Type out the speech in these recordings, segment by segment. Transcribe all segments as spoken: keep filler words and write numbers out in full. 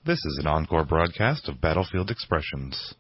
This is an encore broadcast of Battlefield Expressions.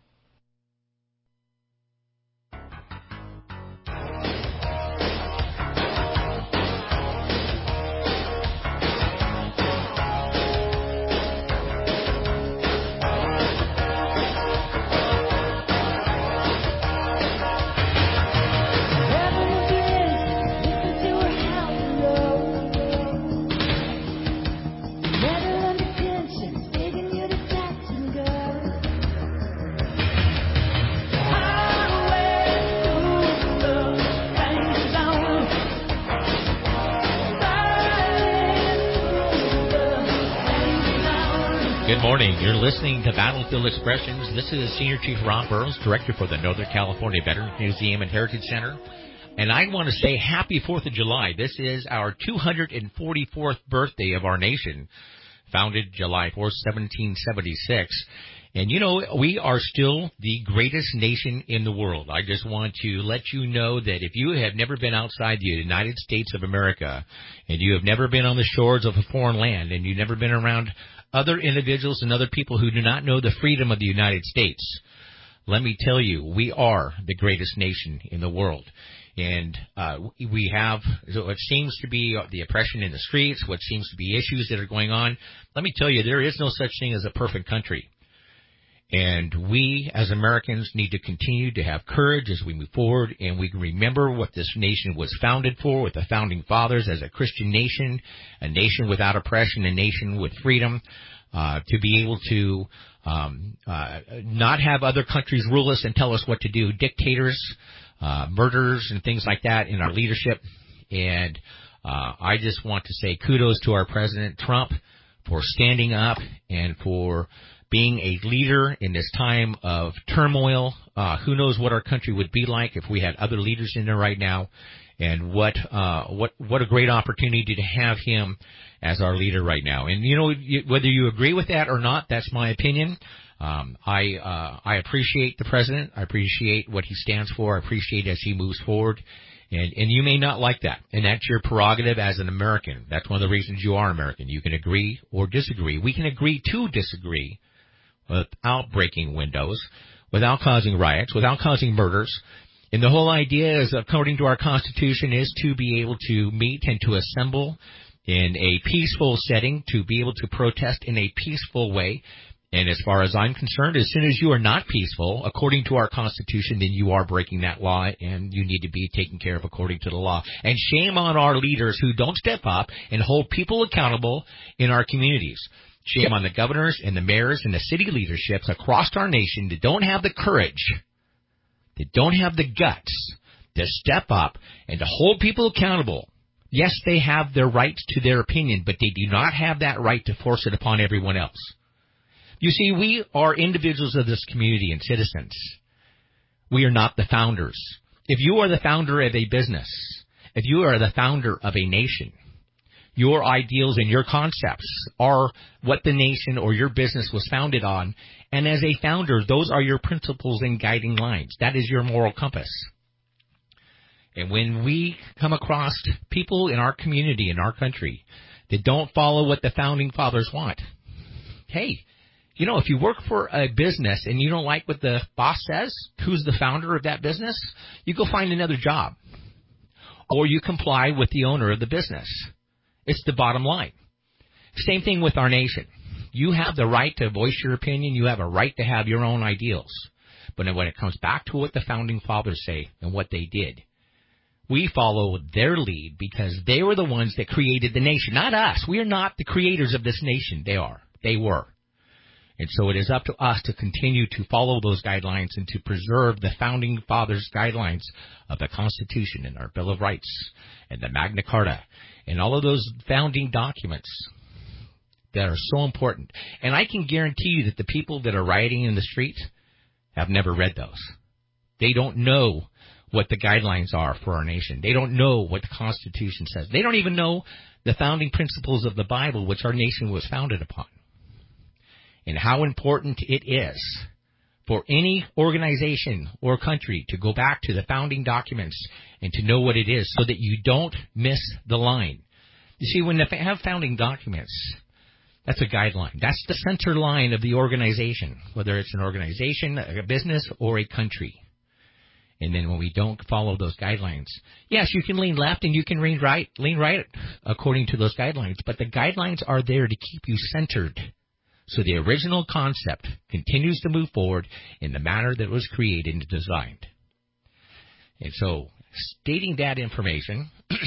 Good morning. You're listening to Battlefield Expressions. This is Senior Chief Ron Burrows, Director for the Northern California Veterans Museum and Heritage Center. And I want to say happy fourth of July. This is our two hundred forty-fourth birthday of our nation, founded July fourth, seventeen seventy-six. And, you know, we are still the greatest nation in the world. I just want to let you know that if you have never been outside the United States of America and you have never been on the shores of a foreign land and you've never been around other individuals and other people who do not know the freedom of the United States, let me tell you, we are the greatest nation in the world. And uh, we have what seems to be the oppression in the streets, what seems to be issues that are going on. Let me tell you, there is no such thing as a perfect country. And we, as Americans, need to continue to have courage as we move forward, and we can remember what this nation was founded for with the Founding Fathers as a Christian nation, a nation without oppression, a nation with freedom, uh, to be able to um, uh, not have other countries rule us and tell us what to do, dictators, uh, murderers, and things like that in our leadership. And uh, I just want to say kudos to our President Trump for standing up and for being a leader in this time of turmoil. Uh, who knows what our country would be like if we had other leaders in there right now, and what uh, what what a great opportunity to have him as our leader right now. And, you know, you, whether you agree with that or not, that's my opinion. Um, I uh, I appreciate the president. I appreciate what he stands for. I appreciate as he moves forward. And, and you may not like that, and that's your prerogative as an American. That's one of the reasons you are American. You can agree or disagree. We can agree to disagree without breaking windows, without causing riots, without causing murders. And the whole idea is, according to our Constitution, is to be able to meet and to assemble in a peaceful setting, to be able to protest in a peaceful way. And as far as I'm concerned, as soon as you are not peaceful, according to our Constitution, then you are breaking that law, and you need to be taken care of according to the law. And shame on our leaders who don't step up and hold people accountable in our communities. Shame on the governors and the mayors and the city leaderships across our nation that don't have the courage, that don't have the guts to step up and to hold people accountable. Yes, they have their rights to their opinion, but they do not have that right to force it upon everyone else. You see, we are individuals of this community and citizens. We are not the founders. If you are the founder of a business, if you are the founder of a nation, your ideals and your concepts are what the nation or your business was founded on. And as a founder, those are your principles and guiding lines. That is your moral compass. And when we come across people in our community, in our country, that don't follow what the Founding Fathers want, hey, you know, if you work for a business and you don't like what the boss says, who's the founder of that business, you go find another job. Or you comply with the owner of the business. It's the bottom line. Same thing with our nation. You have the right to voice your opinion. You have a right to have your own ideals. But when it comes back to what the Founding Fathers say and what they did, we follow their lead because they were the ones that created the nation, not us. We are not the creators of this nation. They are. They were. And so it is up to us to continue to follow those guidelines and to preserve the Founding Fathers' guidelines of the Constitution and our Bill of Rights and the Magna Carta and all of those founding documents that are so important. And I can guarantee you that the people that are rioting in the streets have never read those. They don't know what the guidelines are for our nation. They don't know what the Constitution says. They don't even know the founding principles of the Bible, which our nation was founded upon. And how important it is for any organization or country to go back to the founding documents and to know what it is so that you don't miss the line. You see, when they have founding documents, That's a guideline. That's the center line of the organization, whether it's an organization, a business, or a country. And then when we don't follow those guidelines, yes, you can lean left and you can lean right, lean right according to those guidelines, but the guidelines are there to keep you centered. So the original concept continues to move forward in the manner that it was created and designed. And so, stating that information,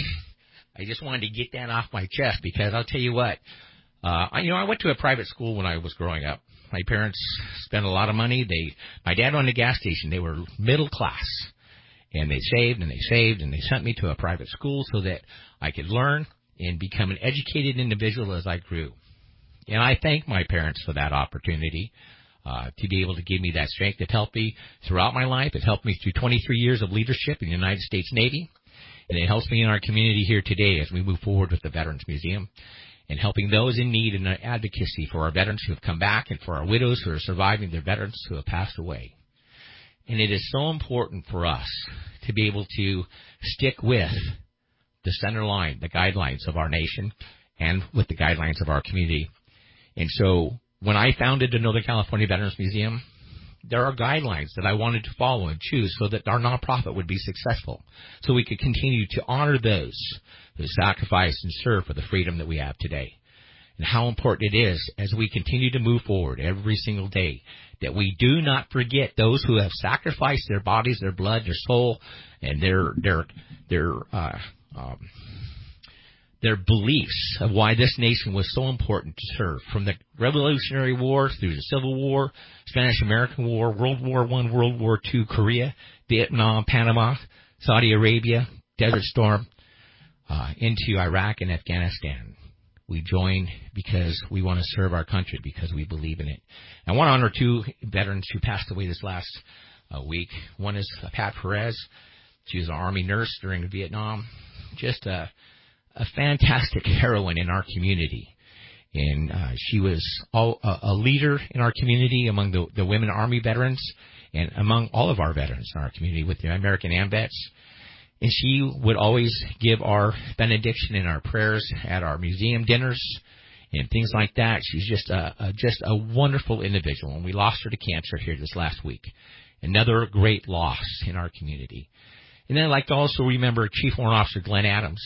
I just wanted to get that off my chest because I'll tell you what, uh, I, you know, I went to a private school when I was growing up. My parents spent a lot of money. They, my dad owned a gas station. They were middle class, and they saved and they saved and they sent me to a private school so that I could learn and become an educated individual as I grew. And I thank my parents for that opportunity uh, to be able to give me that strength. It helped me throughout my life. It helped me through twenty-three years of leadership in the United States Navy. And it helps me in our community here today as we move forward with the Veterans Museum and helping those in need and advocacy for our veterans who have come back and for our widows who are surviving their veterans who have passed away. And it is so important for us to be able to stick with the center line, the guidelines of our nation, and with the guidelines of our community. And so when I founded the Northern California Veterans Museum, there are guidelines that I wanted to follow and choose so that our nonprofit would be successful, so we could continue to honor those who sacrificed and served for the freedom that we have today. And how important it is as we continue to move forward every single day that we do not forget those who have sacrificed their bodies, their blood, their soul, and their their their uh, um, their beliefs of why this nation was so important to serve, from the Revolutionary War through the Civil War, Spanish-American War, World War One, World War Two, Korea, Vietnam, Panama, Saudi Arabia, Desert Storm, uh, into Iraq and Afghanistan. We join because we want to serve our country, because we believe in it. I want to honor two veterans who passed away this last uh, week. One is uh, Pat Perez. She was an Army nurse during Vietnam. Just a a fantastic heroine in our community. And uh, she was all, uh, a leader in our community among the, the women Army veterans and among all of our veterans in our community with the American AMVETS. And she would always give our benediction and our prayers at our museum dinners and things like that. She's just a, a, just a wonderful individual. And we lost her to cancer here this last week. Another great loss in our community. And then I'd like to also remember Chief Warrant Officer Glenn Adams.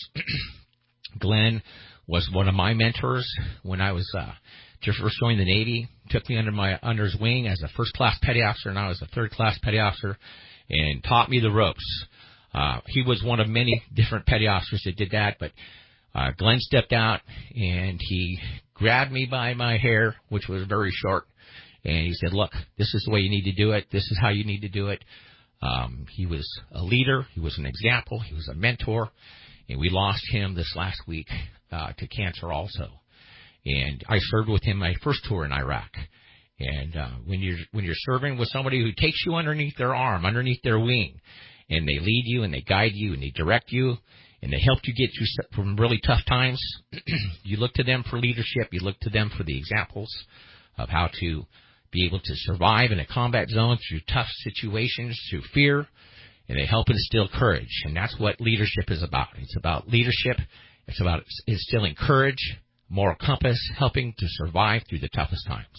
Glenn was one of my mentors when I was uh, just first joined the Navy. Took me under my under his wing as a first class petty officer, and I was a third class petty officer, and taught me the ropes. Uh, he was one of many different petty officers that did that, but uh, Glenn stepped out and he grabbed me by my hair, which was very short, and he said, "Look, this is the way you need to do it. This is how you need to do it." Um, he was a leader. He was an example. He was a mentor. And we lost him this last week uh, to cancer also. And I served with him my first tour in Iraq. And uh, when you're when you're serving with somebody who takes you underneath their arm, underneath their wing, and they lead you and they guide you and they direct you and they help you get through from really tough times, you look to them for leadership. You look to them for the examples of how to be able to survive in a combat zone through tough situations, through fear. And they help instill courage, and that's what leadership is about. It's about leadership. It's about instilling courage, moral compass, helping to survive through the toughest times.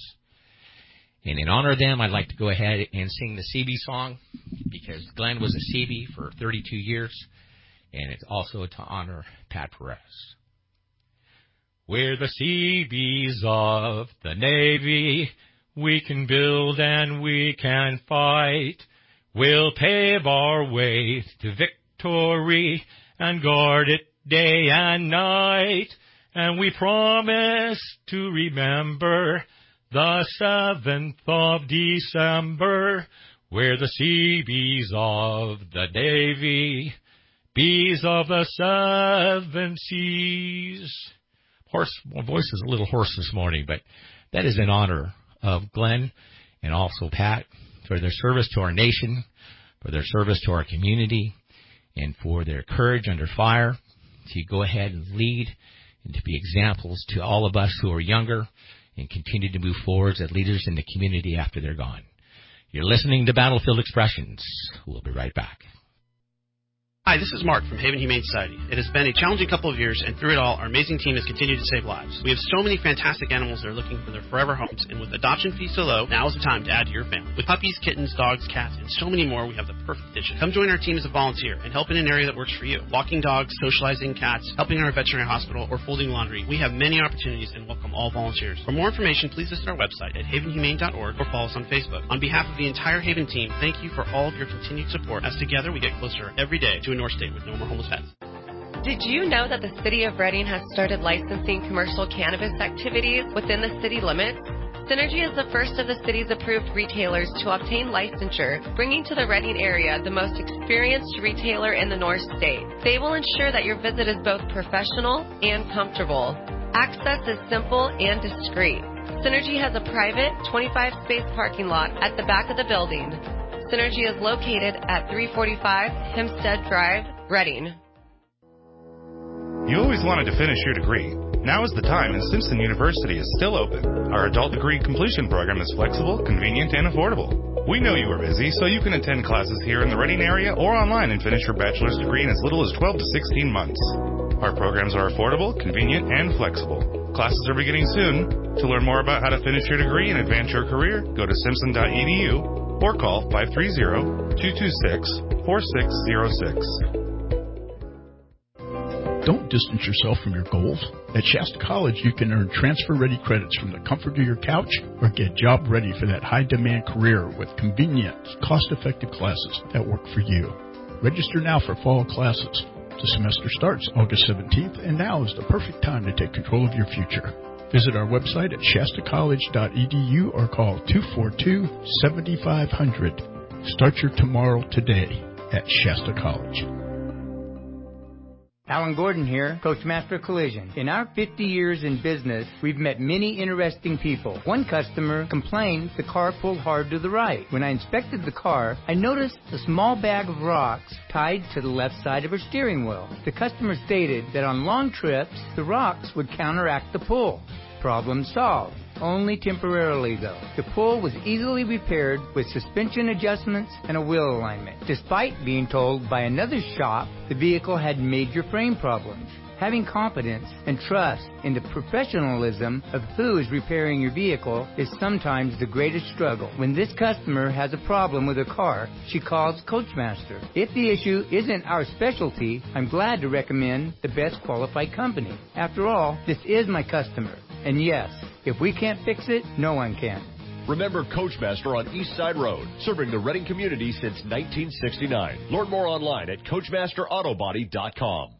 And in honor of them, I'd like to go ahead and sing the Seabee song, because Glenn was a Seabee for thirty-two years, and it's also to honor Pat Perez. We're the Seabees of the Navy. We can build and we can fight. We'll pave our way to victory and guard it day and night. And we promise to remember the seventh of December. We're the Seabees of the Navy, bees of the seven seas. Horse, my voice is a little hoarse this morning, but that is in honor of Glenn and also Pat, for their service to our nation, for their service to our community, and for their courage under fire to go ahead and lead and to be examples to all of us who are younger and continue to move forward as leaders in the community after they're gone. You're listening to Battlefield Expressions. We'll be right back. Hi, this is Mark from Haven Humane Society. It has been a challenging couple of years, and through it all, our amazing team has continued to save lives. We have so many fantastic animals that are looking for their forever homes, and with adoption fees so low, now is the time to add to your family. With puppies, kittens, dogs, cats, and so many more, we have the perfect addition. Come join our team as a volunteer and help in an area that works for you. Walking dogs, socializing cats, helping in our veterinary hospital, or folding laundry. We have many opportunities and welcome all volunteers. For more information, please visit our website at haven humane dot org or follow us on Facebook. On behalf of the entire Haven team, thank you for all of your continued support, as together we get closer every day to a North State with no more homeless pets. Did you know that the City of Reading has started licensing commercial cannabis activities within the city limits? Synergy is the first of the city's approved retailers to obtain licensure, bringing to the Reading area the most experienced retailer in the North State. They will ensure that your visit is both professional and comfortable. Access is simple and discreet. Synergy has a private twenty-five space parking lot at the back of the building. Synergy is located at three forty-five Hempstead Drive, Reading. You always wanted to finish your degree. Now is the time, and Simpson University is still open. Our adult degree completion program is flexible, convenient, and affordable. We know you are busy, so you can attend classes here in the Reading area or online and finish your bachelor's degree in as little as twelve to sixteen months. Our programs are affordable, convenient, and flexible. Classes are beginning soon. To learn more about how to finish your degree and advance your career, go to simpson dot e d u or call five three zero, two two six, four six zero six. Don't distance yourself from your goals. At Shasta College, you can earn transfer-ready credits from the comfort of your couch or get job-ready for that high-demand career with convenient, cost-effective classes that work for you. Register now for fall classes. The semester starts August seventeenth, and now is the perfect time to take control of your future. Visit our website at shasta college dot e d u or call two four two, seven five zero zero. Start your tomorrow today at Shasta College. Alan Gordon here, Coachmaster Collision. In our fifty years in business, we've met many interesting people. One customer complained the car pulled hard to the right. When I inspected the car, I noticed a small bag of rocks tied to the left side of her steering wheel. The customer stated that on long trips, the rocks would counteract the pull. Problem solved. Only temporarily, though. The pull was easily repaired with suspension adjustments and a wheel alignment. Despite being told by another shop the vehicle had major frame problems. Having confidence and trust in the professionalism of who is repairing your vehicle is sometimes the greatest struggle. When this customer has a problem with her car, she calls Coachmaster. If the issue isn't our specialty, I'm glad to recommend the best qualified company. After all, this is my customer. And yes, if we can't fix it, no one can. Remember Coachmaster on East Side Road, serving the Reading community since nineteen sixty-nine. Learn more online at coachmaster auto body dot com.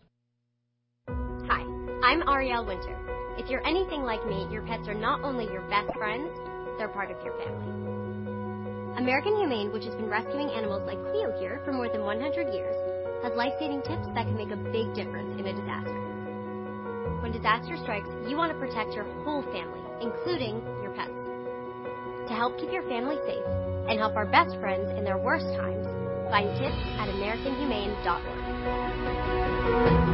Hi, I'm Arielle Winter. If you're anything like me, your pets are not only your best friends, they're part of your family. American Humane, which has been rescuing animals like Cleo here for more than one hundred years, has life-saving tips that can make a big difference in a disaster. When disaster strikes, you want to protect your whole family, including your pets. To help keep your family safe and help our best friends in their worst times, find tips at american humane dot org.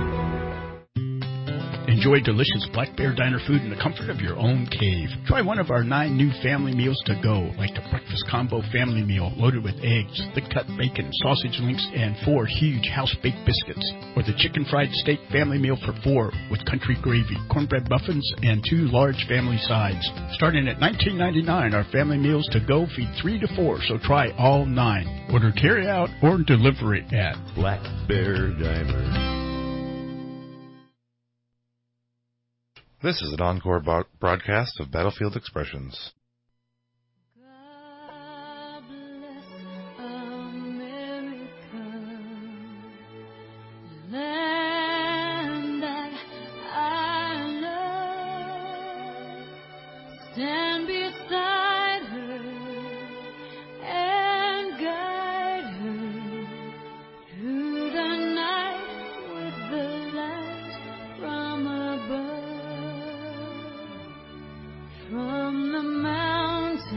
Enjoy delicious Black Bear Diner food in the comfort of your own cave. Try one of our nine new family meals to go, like the breakfast combo family meal loaded with eggs, thick-cut bacon, sausage links, and four huge house-baked biscuits. Or the chicken fried steak family meal for four with country gravy, cornbread muffins, and two large family sides. Starting at nineteen ninety-nine dollars, our family meals to go feed three to four, so try all nine. Order carry-out or delivery at Black Bear Diner. This is an encore bo- broadcast of Battlefield Expressions. Stand beside her and guide her through the night with the light from above, from the mountains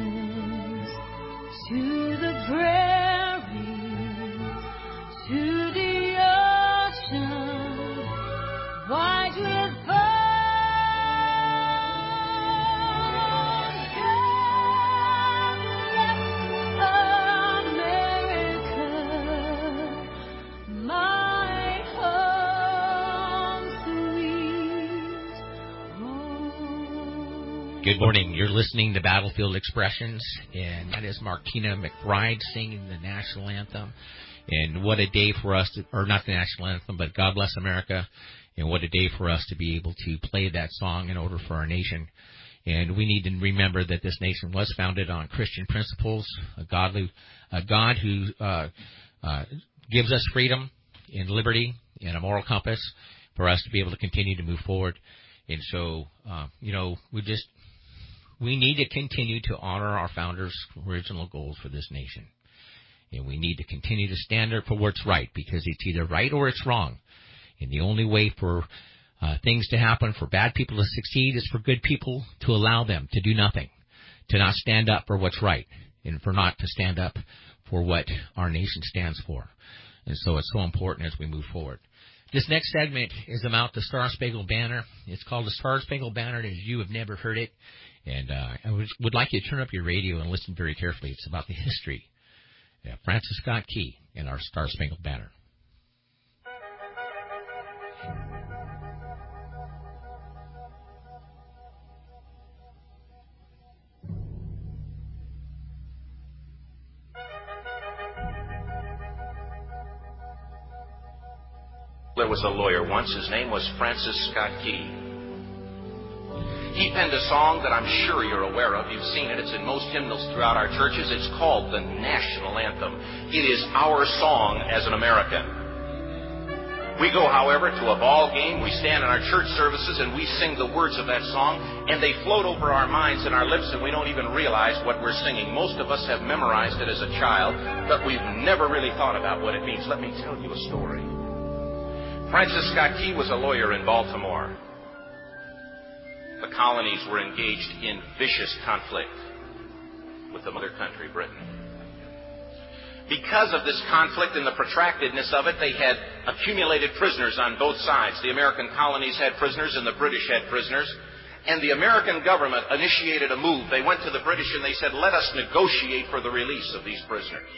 to the prairies to the ocean, white with fire. Good morning. You're listening to Battlefield Expressions, and that is Martina McBride singing the national anthem. And what a day for us, to, or not the national anthem, but God Bless America. And what a day for us to be able to play that song in order for our nation. And we need to remember that this nation was founded on Christian principles, a godly, a God who uh, uh, gives us freedom and liberty and a moral compass for us to be able to continue to move forward. And so, uh, you know, we just, we need to continue to honor our founders' original goals for this nation. And we need to continue to stand up for what's right, because it's either right or it's wrong. And the only way for uh, things to happen, for bad people to succeed, is for good people to allow them to do nothing, to not stand up for what's right, and for not to stand up for what our nation stands for. And so it's so important as we move forward. This next segment is about the Star Spangled Banner. It's called the Star Spangled Banner, as you have never heard it. And uh, I would, would like you to turn up your radio and listen very carefully. It's about the history of Francis Scott Key and our Star Spangled Banner. There was a lawyer once. His name was Francis Scott Key. He penned a song that I'm sure you're aware of. You've seen it. It's in most hymnals throughout our churches. It's called the National Anthem. It is our song as an American. We go, however, to a ball game. We stand in our church services and we sing the words of that song, and they float over our minds and our lips, and we don't even realize what we're singing. Most of us have memorized it as a child, but we've never really thought about what it means. Let me tell you a story. Francis Scott Key was a lawyer in Baltimore. The colonies were engaged in vicious conflict with the mother country, Britain. Because of this conflict and the protractedness of it, they had accumulated prisoners on both sides. The American colonies had prisoners and the British had prisoners. And the American government initiated a move. They went to the British and they said, let us negotiate for the release of these prisoners.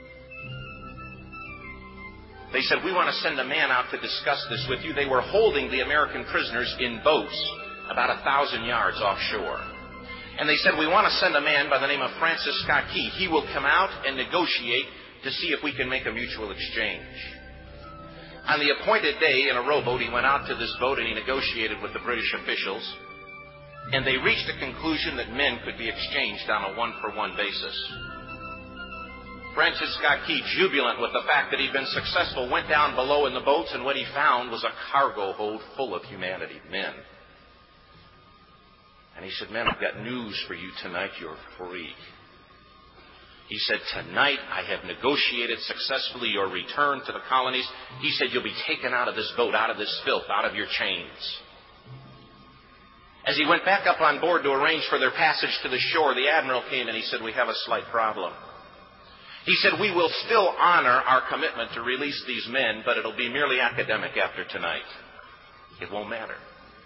They said, we want to send a man out to discuss this with you. They were holding the American prisoners in boats about a thousand yards offshore. And they said, we want to send a man by the name of Francis Scott Key. He will come out and negotiate to see if we can make a mutual exchange. On the appointed day, in a rowboat, he went out to this boat and he negotiated with the British officials. And they reached a conclusion that men could be exchanged on a one-for-one basis. Francis Scott Key, jubilant with the fact that he'd been successful, went down below in the boats, and what he found was a cargo hold full of humanity, men. And he said, men, I've got news for you tonight. You're free. He said, tonight I have negotiated successfully your return to the colonies. He said, you'll be taken out of this boat, out of this filth, out of your chains. As he went back up on board to arrange for their passage to the shore, the admiral came and he said, we have a slight problem. He said, we will still honor our commitment to release these men, but it'll be merely academic after tonight. It won't matter.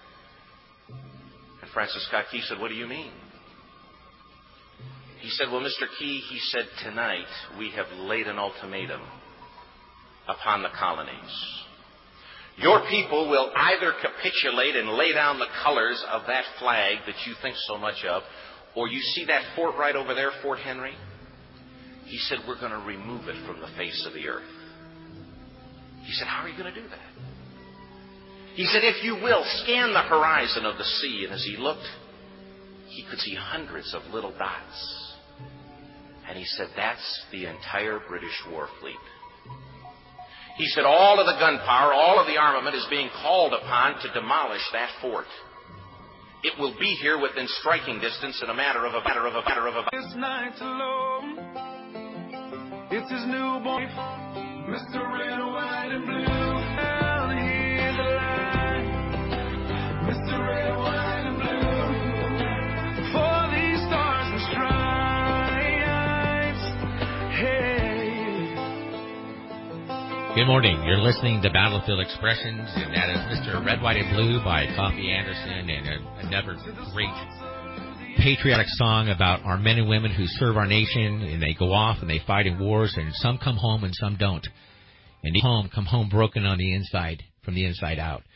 And Francis Scott Key said, what do you mean? He said, well, Mister Key, he said, tonight we have laid an ultimatum upon the colonies. Your people will either capitulate and lay down the colors of that flag that you think so much of, or you see that fort right over there, Fort Henry? He said, we're going to remove it from the face of the earth. He said, how are you going to do that? He said, if you will, scan the horizon of the sea. And as he looked, he could see hundreds of little dots. And he said, that's the entire British war fleet. He said, all of the gunpowder, all of the armament is being called upon to demolish that fort. It will be here within striking distance in a matter of a matter of a matter of a... This night alone. It's his newborn, Mister Red, White, and Blue. Down here the line, Mister Red, White, and Blue. For these stars and stripes, hey. Good morning. You're listening to Battlefield Expressions, and that is Mister Red, White, and Blue by Coffee Anderson, and a, another great patriotic song about our men and women who serve our nation, and they go off and they fight in wars, and some come home and some don't. And each home come home broken on the inside, from the inside out.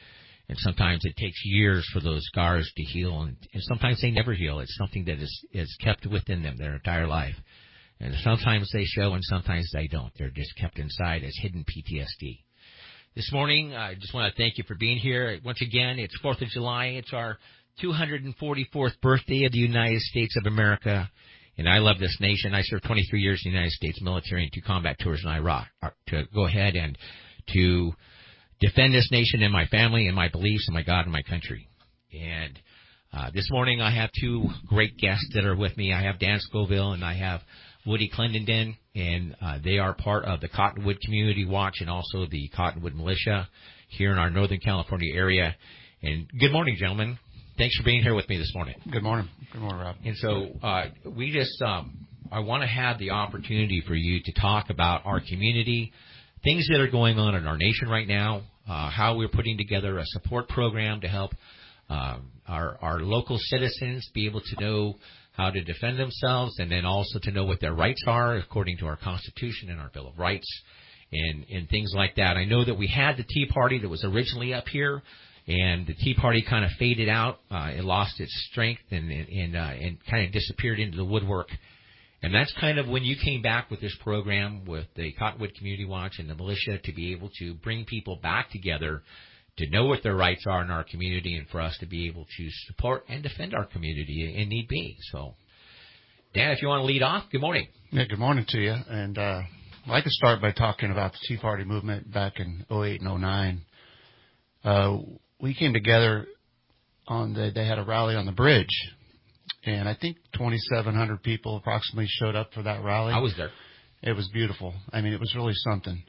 And sometimes it takes years for those scars to heal, and, and sometimes they never heal. It's something that is, is kept within them their entire life. And sometimes they show and sometimes they don't. They're just kept inside as hidden P T S D. This morning, I just want to thank you for being here. Once again, it's fourth of July. It's our two hundred forty-fourth birthday of the United States of America. And I love this nation. I served twenty-three years in the United States military and two combat tours in Iraq to go ahead and to defend this nation and my family and my beliefs and my God and my country. And uh, this morning I have two great guests that are with me. I have Dan Scoville and I have Woody Clendenden, and uh, they are part of the Cottonwood Community Watch and also the Cottonwood Militia here in our Northern California area. And good morning, gentlemen. Thanks for being here with me this morning. Good morning. Good morning, Rob. And so uh, we just, um, I want to have the opportunity for you to talk about our community, things that are going on in our nation right now, uh, how we're putting together a support program to help uh, our, our local citizens be able to know how to defend themselves, and then also to know what their rights are according to our Constitution and our Bill of Rights, and, and things like that. I know that we had the Tea Party that was originally up here, and the Tea Party kind of faded out. Uh, it lost its strength and and, and, uh, and kind of disappeared into the woodwork. And that's kind of when you came back with this program with the Cottonwood Community Watch and the militia to be able to bring people back together to know what their rights are in our community and for us to be able to support and defend our community in need be. So, Dan, if you want to lead off, good morning. Yeah, good morning to you. And uh, I'd like to start by talking about the Tea Party movement back in oh eight and oh nine. Uh, we came together on the, they had a rally on the bridge, and I think twenty-seven hundred people approximately showed up for that rally. I was there. It was beautiful. I mean, it was really something.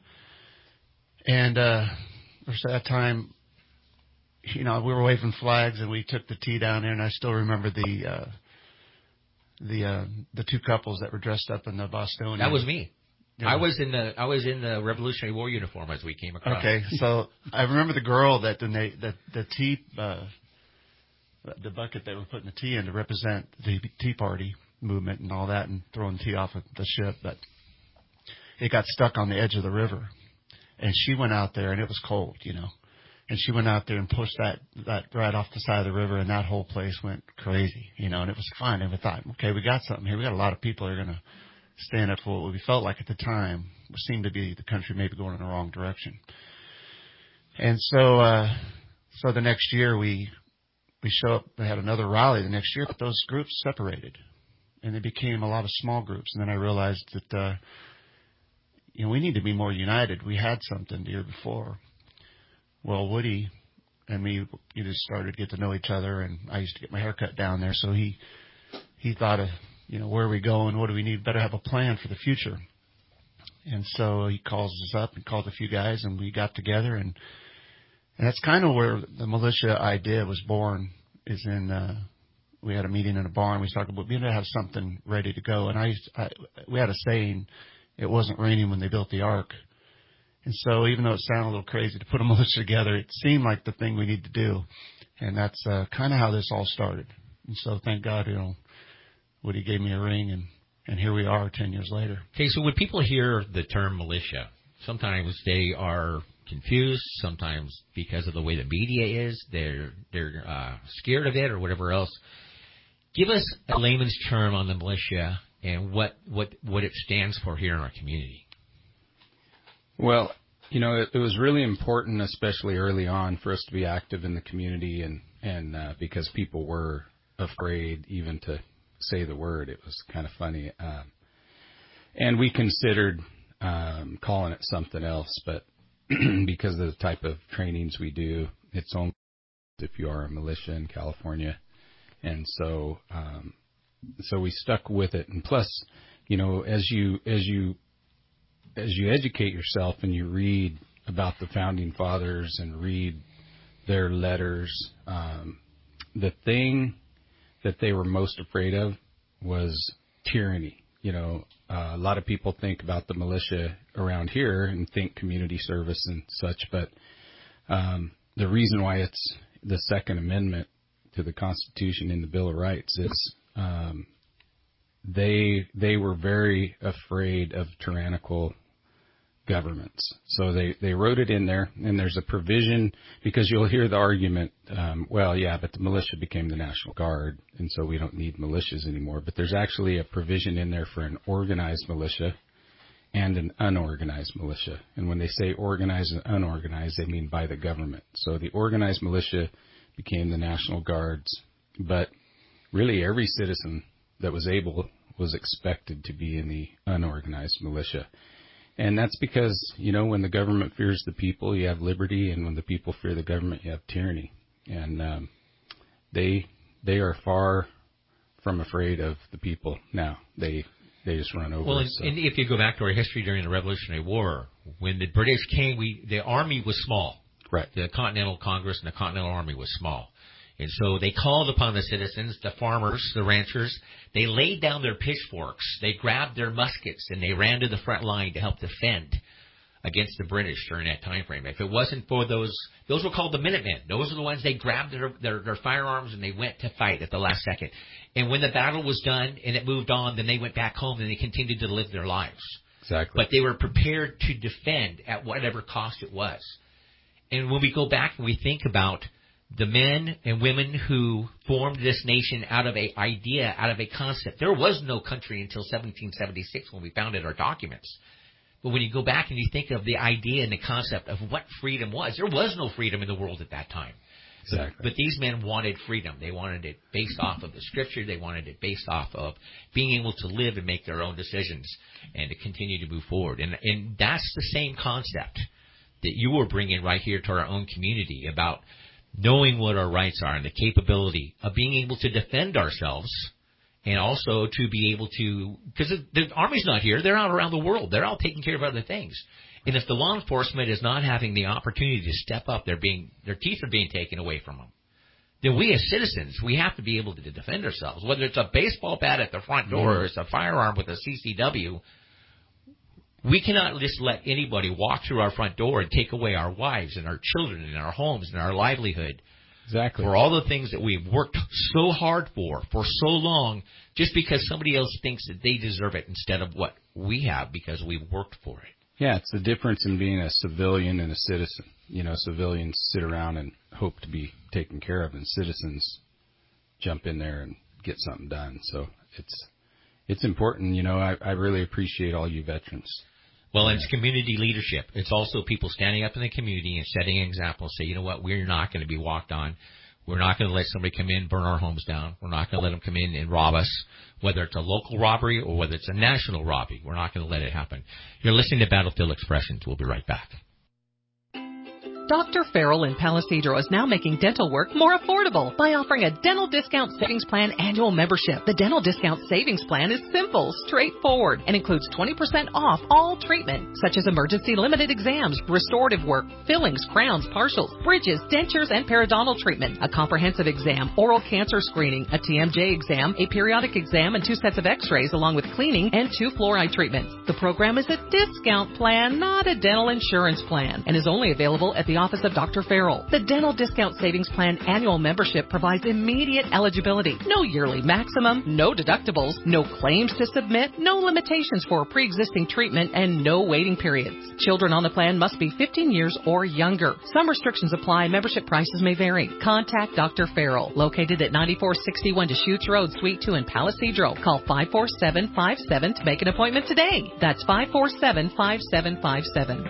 And uh, at that time, you know, we were waving flags, and we took the tea down there, and I still remember the uh, the uh, the two couples that were dressed up in the Bostonian. That was me. Yeah. I was in the I was in the Revolutionary War uniform as we came across. Okay, so I remember the girl that donate that the tea uh, the bucket they were putting the tea in to represent the Tea Party movement and all that, and throwing tea off of the ship, but it got stuck on the edge of the river, and she went out there, and it was cold, you know, and she went out there and pushed that that right off the side of the river, and that whole place went crazy, you know, and it was fun. And we thought, okay, we got something here. We got a lot of people that are going to stand up for what we felt like at the time seemed to be the country maybe going in the wrong direction. And so, uh, so the next year we, we show up, we had another rally the next year, but those groups separated and they became a lot of small groups. And then I realized that, uh, you know, we need to be more united. We had something the year before. Well, Woody and me, you just started to get to know each other, and I used to get my hair cut down there. So he, he thought of, you know, where are we going? What do we need? Better have a plan for the future. And so he calls us up and called a few guys, and we got together. And, and that's kind of where the militia idea was born, is in, uh, we had a meeting in a barn. We talked about, we had to have something ready to go. And I, used, I, we had a saying, it wasn't raining when they built the ark. And so even though it sounded a little crazy to put a militia together, it seemed like the thing we need to do. And that's uh, kind of how this all started. And so thank God, you know, Woody gave me a ring, and, and here we are ten years later. Okay, so when people hear the term militia, sometimes they are confused, sometimes because of the way the media is, they're they're uh, scared of it or whatever else. Give us a layman's term on the militia and what, what, what it stands for here in our community. Well, you know, it, it was really important, especially early on, for us to be active in the community, and, and uh, because people were afraid even to say the word. It was kind of funny. Um, and we considered um, calling it something else, but because of the type of trainings we do, it's only if you are a militia in California. And so um, so we stuck with it. And plus, you know, as you as you as you educate yourself and you read about the founding fathers and read their letters, um, the thing that they were most afraid of was tyranny. You know, uh, a lot of people think about the militia around here and think community service and such, but um, the reason why it's the Second Amendment to the Constitution in the Bill of Rights is um, they they were very afraid of tyrannical governments. So they, they wrote it in there, and there's a provision, because you'll hear the argument, um, well, yeah, but the militia became the National Guard, and so we don't need militias anymore. But there's actually a provision in there for an organized militia and an unorganized militia. And when they say organized and unorganized, they mean by the government. So the organized militia became the National Guards, but really every citizen that was able was expected to be in the unorganized militia. And that's because, you know, when the government fears the people, you have liberty, and when the people fear the government, you have tyranny. And um, they they are far from afraid of the people now. They they just run over. Well, and, so. and if you go back to our history during the Revolutionary War, when the British came, we the army was small. Right. The Continental Congress and the Continental Army was small. And so they called upon the citizens, the farmers, the ranchers. They laid down their pitchforks. They grabbed their muskets, and they ran to the front line to help defend against the British during that time frame. If it wasn't for those, those were called the Minutemen. Those are the ones they grabbed their, their, their firearms, and they went to fight at the last second. And when the battle was done and it moved on, then they went back home and they continued to live their lives. Exactly. But they were prepared to defend at whatever cost it was. And when we go back and we think about the men and women who formed this nation out of an idea, out of a concept. There was no country until seventeen seventy-six when we founded our documents. But when you go back and you think of the idea and the concept of what freedom was, there was no freedom in the world at that time. Exactly. But these men wanted freedom. They wanted it based off of the Scripture. They wanted it based off of being able to live and make their own decisions and to continue to move forward. And, and that's the same concept that you were bringing right here to our own community about knowing what our rights are and the capability of being able to defend ourselves, and also to be able to, because the, the Army's not here, they're out around the world, they're all taking care of other things. And if the law enforcement is not having the opportunity to step up, they're being, their teeth are being taken away from them, then we as citizens, we have to be able to defend ourselves. Whether it's a baseball bat at the front door or it's a firearm with a C C W, we cannot just let anybody walk through our front door and take away our wives and our children and our homes and our livelihood. Exactly. For all the things that we've worked so hard for, for so long, just because somebody else thinks that they deserve it instead of what we have because we've worked for it. Yeah, it's the difference in being a civilian and a citizen. You know, civilians sit around and hope to be taken care of, and citizens jump in there and get something done. So it's it's important. You know, I, I really appreciate all you veterans. Well, it's community leadership. It's also people standing up in the community and setting an example and say, you know what, we're not going to be walked on. We're not going to let somebody come in, burn our homes down. We're not going to let them come in and rob us, whether it's a local robbery or whether it's a national robbery. We're not going to let it happen. You're listening to Battlefield Expressions. We'll be right back. Doctor Farrell in Palisadro is now making dental work more affordable by offering a Dental Discount Savings Plan annual membership. The Dental Discount Savings Plan is simple, straightforward, and includes twenty percent off all treatment, such as emergency limited exams, restorative work, fillings, crowns, partials, bridges, dentures, and periodontal treatment, a comprehensive exam, oral cancer screening, a T M J exam, a periodic exam, and two sets of x-rays, along with cleaning and two fluoride treatments. The program is a discount plan, not a dental insurance plan, and is only available at the office of Doctor Farrell. The Dental Discount Savings Plan annual membership provides immediate eligibility, no yearly maximum, no deductibles, no claims to submit, no limitations for pre-existing treatment, and no waiting periods. Children on the plan must be fifteen years or younger. Some restrictions apply. Membership prices may vary. Contact Doctor Farrell, located at ninety-four sixty-one Deschutes Road, Suite two in Palisadro. Call five four seven five seven to make an appointment today. That's five four seven five seven five seven.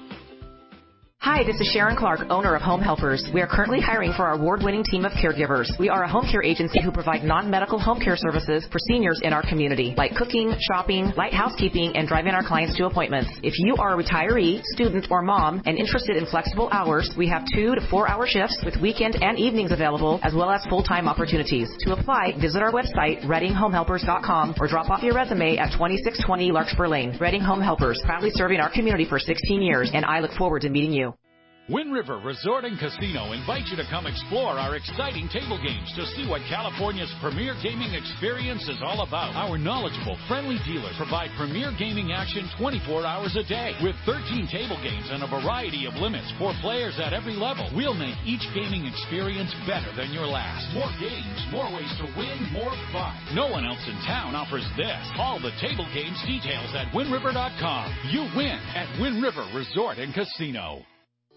Hi, this is Sharon Clark, owner of Home Helpers. We are currently hiring for our award-winning team of caregivers. We are a home care agency who provide non-medical home care services for seniors in our community, like cooking, shopping, light housekeeping, and driving our clients to appointments. If you are a retiree, student, or mom and interested in flexible hours, we have two to four hour shifts with weekend and evenings available, as well as full-time opportunities. To apply, visit our website, reading home helpers dot com, or drop off your resume at twenty-six twenty Larkspur Lane. Reading Home Helpers, proudly serving our community for sixteen years, and I look forward to meeting you. Wind River Resort and Casino invites you to come explore our exciting table games to see what California's premier gaming experience is all about. Our knowledgeable, friendly dealers provide premier gaming action twenty-four hours a day with thirteen table games and a variety of limits for players at every level. We'll make each gaming experience better than your last. More games, more ways to win, more fun. No one else in town offers this. All the table games details at wind river dot com. You win at Wind River Resort and Casino.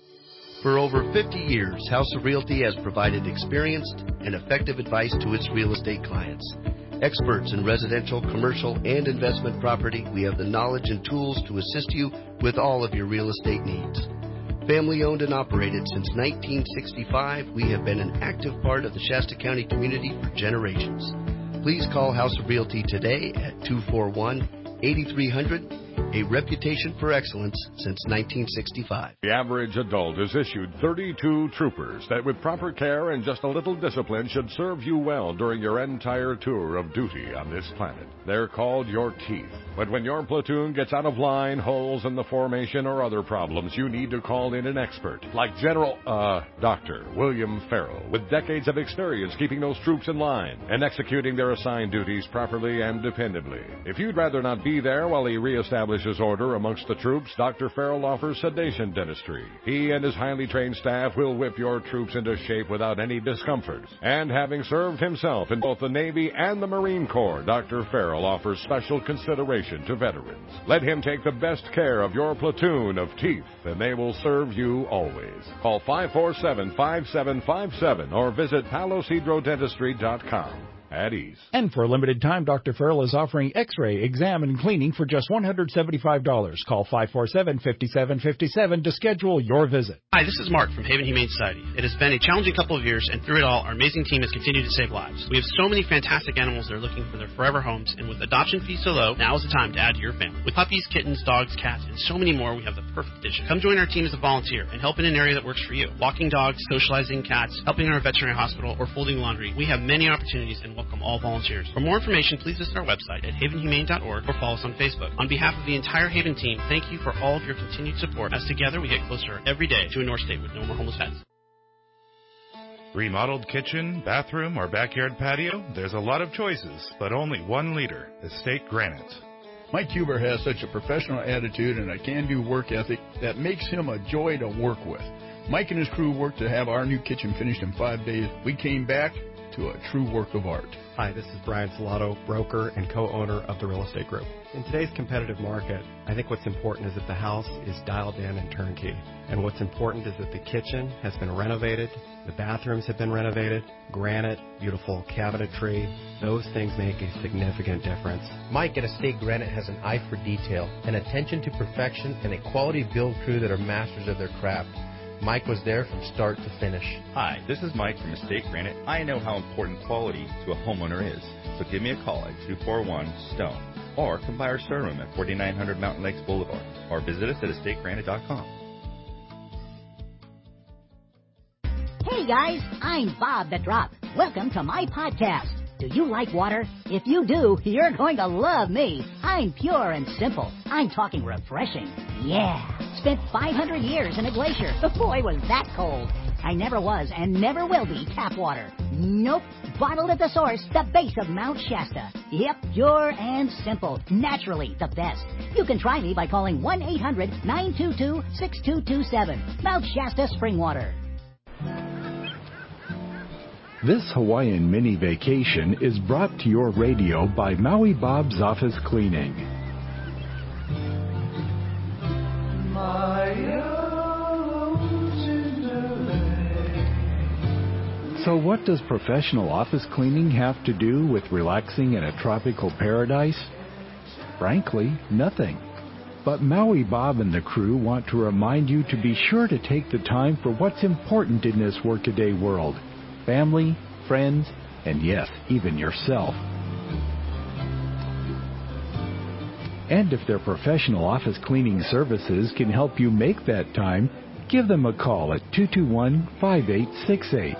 For over fifty years, House of Realty has provided experienced and effective advice to its real estate clients. Experts in residential, commercial, and investment property, we have the knowledge and tools to assist you with all of your real estate needs. Family owned and operated since nineteen sixty-five, we have been an active part of the Shasta County community for generations. Please call House of Realty today at two four one, eight three hundred, a reputation for excellence since nineteen sixty-five. The average adult is issued thirty-two troopers that with proper care and just a little discipline should serve you well during your entire tour of duty on this planet. They're called your teeth. But when your platoon gets out of line, holes in the formation, or other problems, you need to call in an expert, like General, uh, Doctor William Farrell, with decades of experience keeping those troops in line and executing their assigned duties properly and dependably. If you'd rather not be there while he reestablishes order amongst the troops, Doctor Farrell offers sedation dentistry. He and his highly trained staff will whip your troops into shape without any discomfort. And having served himself in both the Navy and the Marine Corps, Doctor Farrell offers special consideration to veterans. Let him take the best care of your platoon of teeth, and they will serve you always. Call five four seven, five seven five seven or visit palos hydro dentistry dot com. At ease. And for a limited time, Doctor Farrell is offering x-ray, exam, and cleaning for just one hundred seventy-five dollars. Call five four seven, five seven five seven to schedule your visit. Hi, this is Mark from Haven Humane Society. It has been a challenging couple of years, and through it all, our amazing team has continued to save lives. We have so many fantastic animals that are looking for their forever homes, and with adoption fees so low, now is the time to add to your family. With puppies, kittens, dogs, cats, and so many more, we have the perfect addition. Come join our team as a volunteer and help in an area that works for you. Walking dogs, socializing cats, helping in our veterinary hospital, or folding laundry. We have many opportunities and welcome all volunteers. For more information, please visit our website at haven humane dot org or follow us on Facebook. On behalf of the entire Haven team, thank you for all of your continued support, as together we get closer every day to a North State with no more homeless pets. Remodeled kitchen, bathroom, or backyard patio? There's a lot of choices, but only one leader, Estate Granite. Mike Huber has such a professional attitude and a can-do work ethic that makes him a joy to work with. Mike and his crew worked to have our new kitchen finished in five days. We came back to a true work of art. Hi, this is Brian Salato, broker and co-owner of the Real Estate Group. In today's competitive market, I think what's important is that the house is dialed in and turnkey. And what's important is that the kitchen has been renovated, the bathrooms have been renovated, granite, beautiful cabinetry. Those things make a significant difference. Mike at Estate Granite has an eye for detail, an attention to perfection, and a quality build crew that are masters of their craft. Mike was there from start to finish. Hi, this is Mike from Estate Granite. I know how important quality to a homeowner is, so give me a call at two four one, STONE or come by our showroom at forty-nine hundred Mountain Lakes Boulevard or visit us at estate granite dot com. Hey guys, I'm Bob the Drop. Welcome to my podcast. Do you like water? If you do, you're going to love me. I'm pure and simple. I'm talking refreshing. Yeah. Spent five hundred years in a glacier. Boy, was that cold. I never was and never will be tap water. Nope. Bottled at the source, the base of Mount Shasta. Yep, pure and simple. Naturally the best. You can try me by calling one eight hundred, nine two two, six two two seven. Mount Shasta Spring Water. This Hawaiian mini vacation is brought to your radio by Maui Bob's Office Cleaning. So what does professional office cleaning have to do with relaxing in a tropical paradise? Frankly, nothing. But Maui Bob and the crew want to remind you to be sure to take the time for what's important in this workaday world. Family, friends, and yes, even yourself. And if their professional office cleaning services can help you make that time, give them a call at two two one, five eight six eight.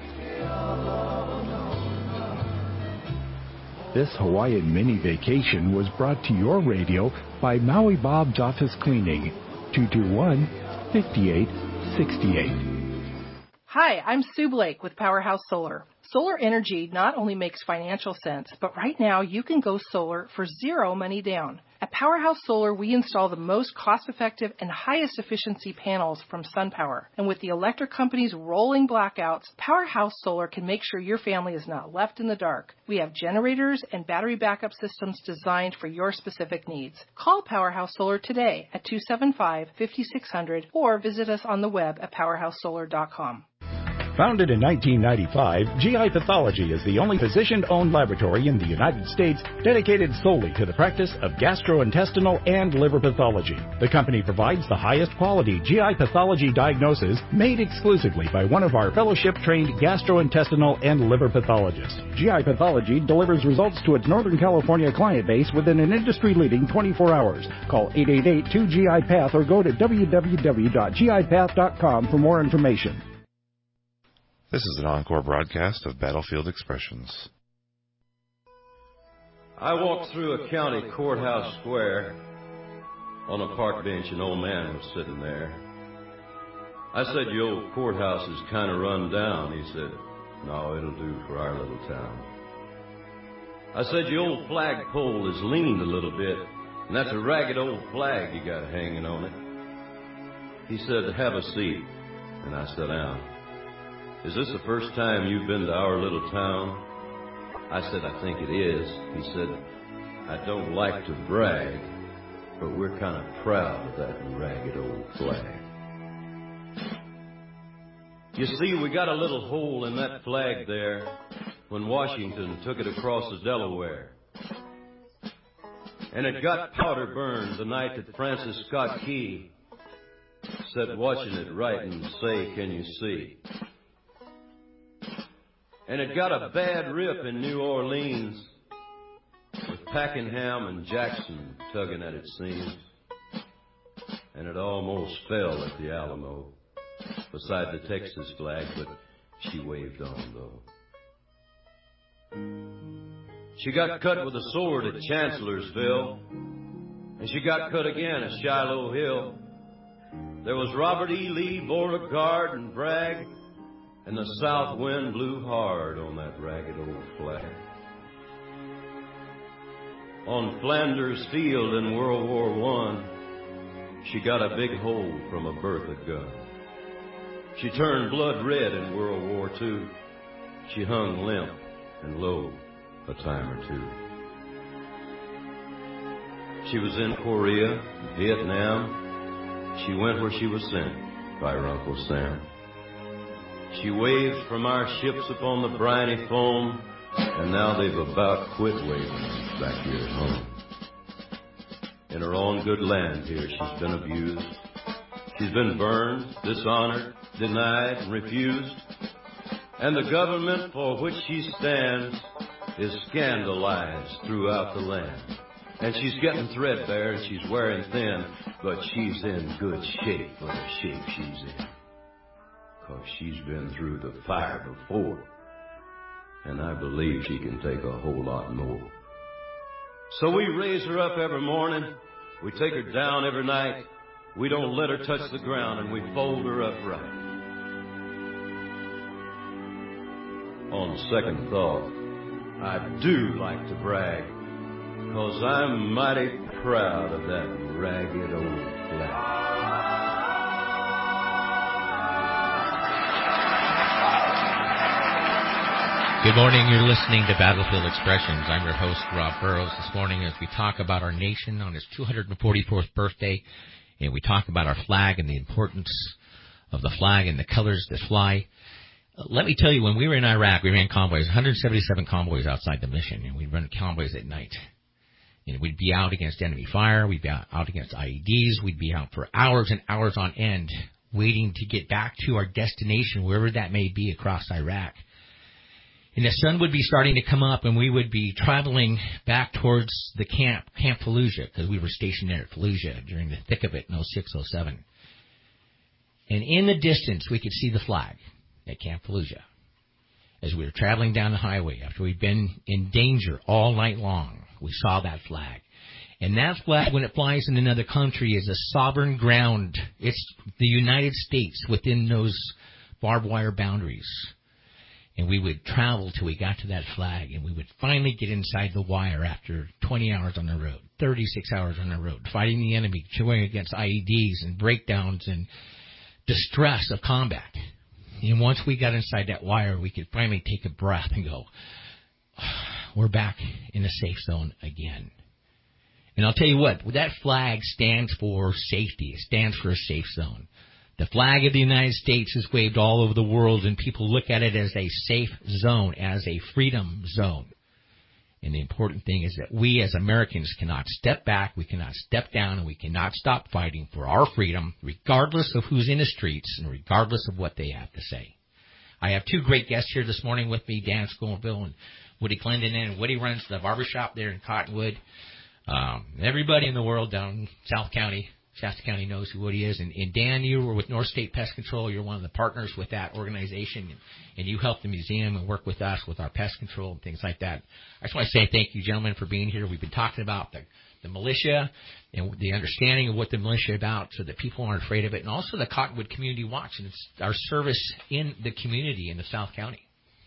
This Hawaiian mini vacation was brought to your radio by Maui Bob's Office Cleaning, two two one, fifty-eight sixty-eight. Hi, I'm Sue Blake with Powerhouse Solar. Solar energy not only makes financial sense, but right now you can go solar for zero money down. At Powerhouse Solar, we install the most cost-effective and highest efficiency panels from SunPower. And with the electric company's rolling blackouts, Powerhouse Solar can make sure your family is not left in the dark. We have generators and battery backup systems designed for your specific needs. Call Powerhouse Solar today at two seven five, five six zero zero or visit us on the web at powerhouse solar dot com. Founded in nineteen ninety-five, G I Pathology is the only physician-owned laboratory in the United States dedicated solely to the practice of gastrointestinal and liver pathology. The company provides the highest quality G I pathology diagnosis made exclusively by one of our fellowship-trained gastrointestinal and liver pathologists. G I Pathology delivers results to its Northern California client base within an industry-leading twenty-four hours. Call eight eight eight, two G I Path or go to w w w dot g i path dot com for more information. This is an encore broadcast of Battlefield Expressions. I walked through a county courthouse square. On a park bench, an old man was sitting there. I said, "Your old courthouse is kind of run down." He said, "No, it'll do for our little town." I said, "Your old flagpole is leaned a little bit, and that's a ragged old flag you got hanging on it." He said, "Have a seat," and I sat down. "Is this the first time you've been to our little town?" I said, "I think it is." He said, "I don't like to brag, but we're kind of proud of that ragged old flag. You see, we got a little hole in that flag there when Washington took it across the Delaware. And it got powder burned the night that Francis Scott Key sat watching it write and say, 'Can you see?' And it got a bad rip in New Orleans with Pakenham and Jackson tugging at its seams. And it almost fell at the Alamo beside the Texas flag, but she waved on, though. She got cut with a sword at Chancellorsville, and she got cut again at Shiloh Hill. There was Robert E. Lee, Beauregard, and Bragg, and the south wind blew hard on that ragged old flag. On Flanders Field in World War One, she got a big hole from a Bertha gun. She turned blood red in World War Two. She hung limp and low a time or two. She was in Korea, Vietnam. She went where she was sent by her Uncle Sam. She waved from our ships upon the briny foam, and now they've about quit waving back here at home. In her own good land here, she's been abused. She's been burned, dishonored, denied, and refused. And the government for which she stands is scandalized throughout the land. And she's getting threadbare and she's wearing thin, but she's in good shape for the shape she's in. 'Cause she's been through the fire before, and I believe she can take a whole lot more. So we raise her up every morning, we take her down every night, we don't let her touch the ground, and we fold her up right. On second thought, I do like to brag, 'cause I'm mighty proud of that ragged old flag. Good morning. You're listening to Battlefield Expressions. I'm your host, Rob Burrows. This morning, as we talk about our nation on its two hundred forty-fourth birthday, and we talk about our flag and the importance of the flag and the colors that fly. Let me tell you, when we were in Iraq, we ran convoys, one hundred seventy-seven convoys outside the mission, and we'd run convoys at night. And we'd be out against enemy fire. We'd be out against I E Ds. We'd be out for hours and hours on end, waiting to get back to our destination, wherever that may be across Iraq. And the sun would be starting to come up, and we would be traveling back towards the camp, Camp Fallujah, because we were stationed there at Fallujah during the thick of it in oh six oh seven. And in the distance, we could see the flag at Camp Fallujah. As we were traveling down the highway, after we'd been in danger all night long, we saw that flag. And that flag, when it flies in another country, is a sovereign ground. It's the United States within those barbed wire boundaries. And we would travel till we got to that flag, and we would finally get inside the wire after twenty hours on the road, thirty-six hours on the road, fighting the enemy, going against I E Ds and breakdowns and distress of combat. And once we got inside that wire, we could finally take a breath and go, we're back in a safe zone again. And I'll tell you what, that flag stands for safety. It stands for a safe zone. The flag of the United States is waved all over the world, and people look at it as a safe zone, as a freedom zone. And the important thing is that we as Americans cannot step back, we cannot step down, and we cannot stop fighting for our freedom, regardless of who's in the streets and regardless of what they have to say. I have two great guests here this morning with me, Dan Scoville and Woody Clendon, and Woody runs the barbershop there in Cottonwood. Um, everybody in the world down in South County, Shasta County knows who Woody is. And, and Dan, you were with North State Pest Control. You're one of the partners with that organization, and, and you help the museum and work with us with our pest control and things like that. I just want to say thank you, gentlemen, for being here. We've been talking about the, the militia and the understanding of what the militia is about so that people aren't afraid of it, and also the Cottonwood Community Watch and it's our service in the community in the South County.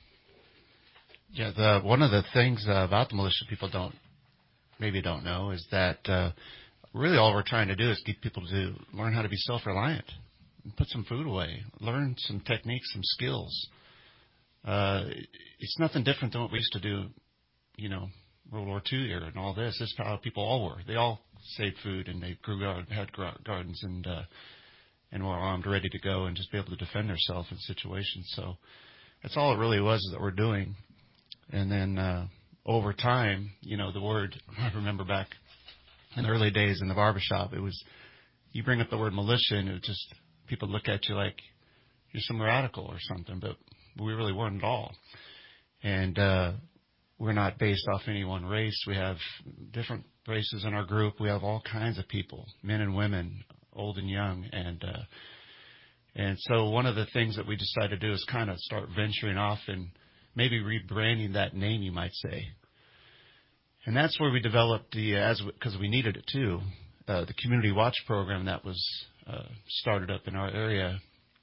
Yeah, the, one of the things uh, about the militia people don't maybe don't know is that uh, really all we're trying to do is get people to learn how to be self-reliant, put some food away, learn some techniques, some skills. Uh, it's nothing different than what we used to do, you know, World War Two era and all this. This is how people all were. They all saved food and they grew had gardens and uh, and were armed, ready to go and just be able to defend themselves in situations. So that's all it really was is that we're doing. And then uh, over time, you know, the word, I remember back in the early days in the barbershop, it was, you bring up the word militia and it just, people look at you like you're some radical or something, but we really weren't at all. And uh, we're not based off any one race. We have different races in our group. We have all kinds of people, men and women, old and young. And uh, and so one of the things that we decided to do is kind of start venturing off and maybe rebranding that name, you might say. And that's where we developed the, as because we needed it too, uh, the Community Watch program that was uh, started up in our area.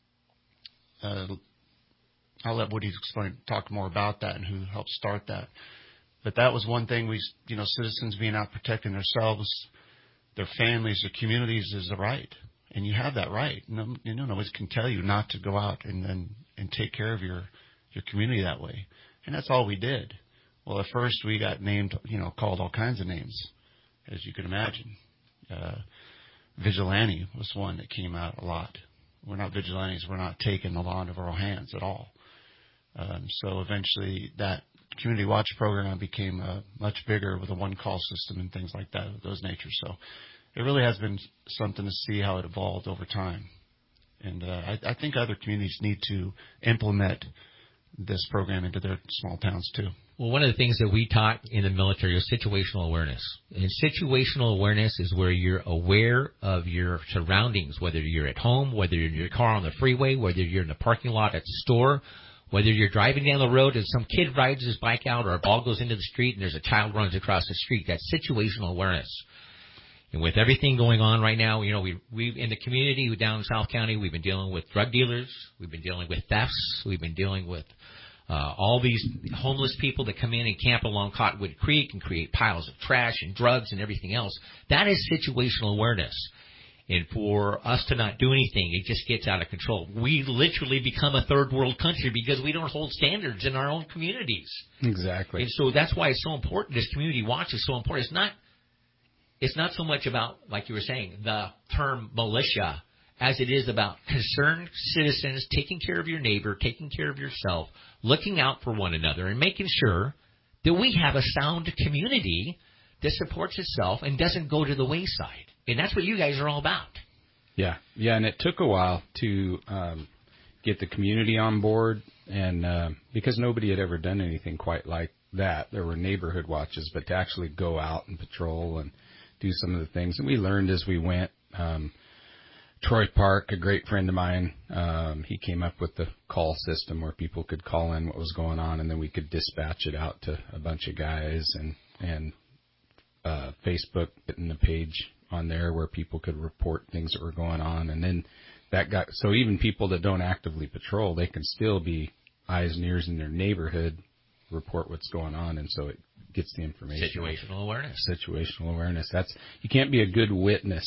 Uh, I'll let Woody explain, talk more about that and who helped start that. But that was one thing we, you know, citizens being out protecting themselves, their families, their communities is a right. And you have that right. No, you know, nobody can tell you not to go out and and, and take care of your your community that way. And that's all we did. Well, at first we got named, you know, called all kinds of names, as you can imagine. Uh, vigilante was one that came out a lot. We're not vigilantes. We're not taking the law into our own hands at all. Um, so eventually that Community Watch program became uh, much bigger with a one-call system and things like that of those natures. So it really has been something to see how it evolved over time. And uh, I, I think other communities need to implement this program into their small towns too. Well, one of the things that we taught in the military is situational awareness. And situational awareness is where you're aware of your surroundings, whether you're at home, whether you're in your car on the freeway, whether you're in the parking lot at the store, whether you're driving down the road and some kid rides his bike out or a ball goes into the street and there's a child runs across the street. That's situational awareness. And with everything going on right now, you know, we we in the community down in South County, we've been dealing with drug dealers, we've been dealing with thefts, we've been dealing with uh, all these homeless people that come in and camp along Cottonwood Creek and create piles of trash and drugs and everything else. That is situational awareness. And for us to not do anything, it just gets out of control. We literally become a third world country because we don't hold standards in our own communities. Exactly. And so that's why it's so important. This Community Watch is so important. It's not It's not so much about, like you were saying, the term militia, as it is about concerned citizens taking care of your neighbor, taking care of yourself, looking out for one another, and making sure that we have a sound community that supports itself and doesn't go to the wayside. And that's what you guys are all about. Yeah, yeah, and it took a while to um, get the community on board, and uh, because nobody had ever done anything quite like that. There were neighborhood watches, but to actually go out and patrol and do some of the things. And we learned as we went. Um, Troy Park, a great friend of mine, um, he came up with the call system where people could call in what was going on, and then we could dispatch it out to a bunch of guys and, and uh, Facebook, getting a page on there where people could report things that were going on. And then that got, so even people that don't actively patrol, they can still be eyes and ears in their neighborhood, report what's going on. And so it gets the information. Situational awareness. Situational awareness. That's, you can't be a good witness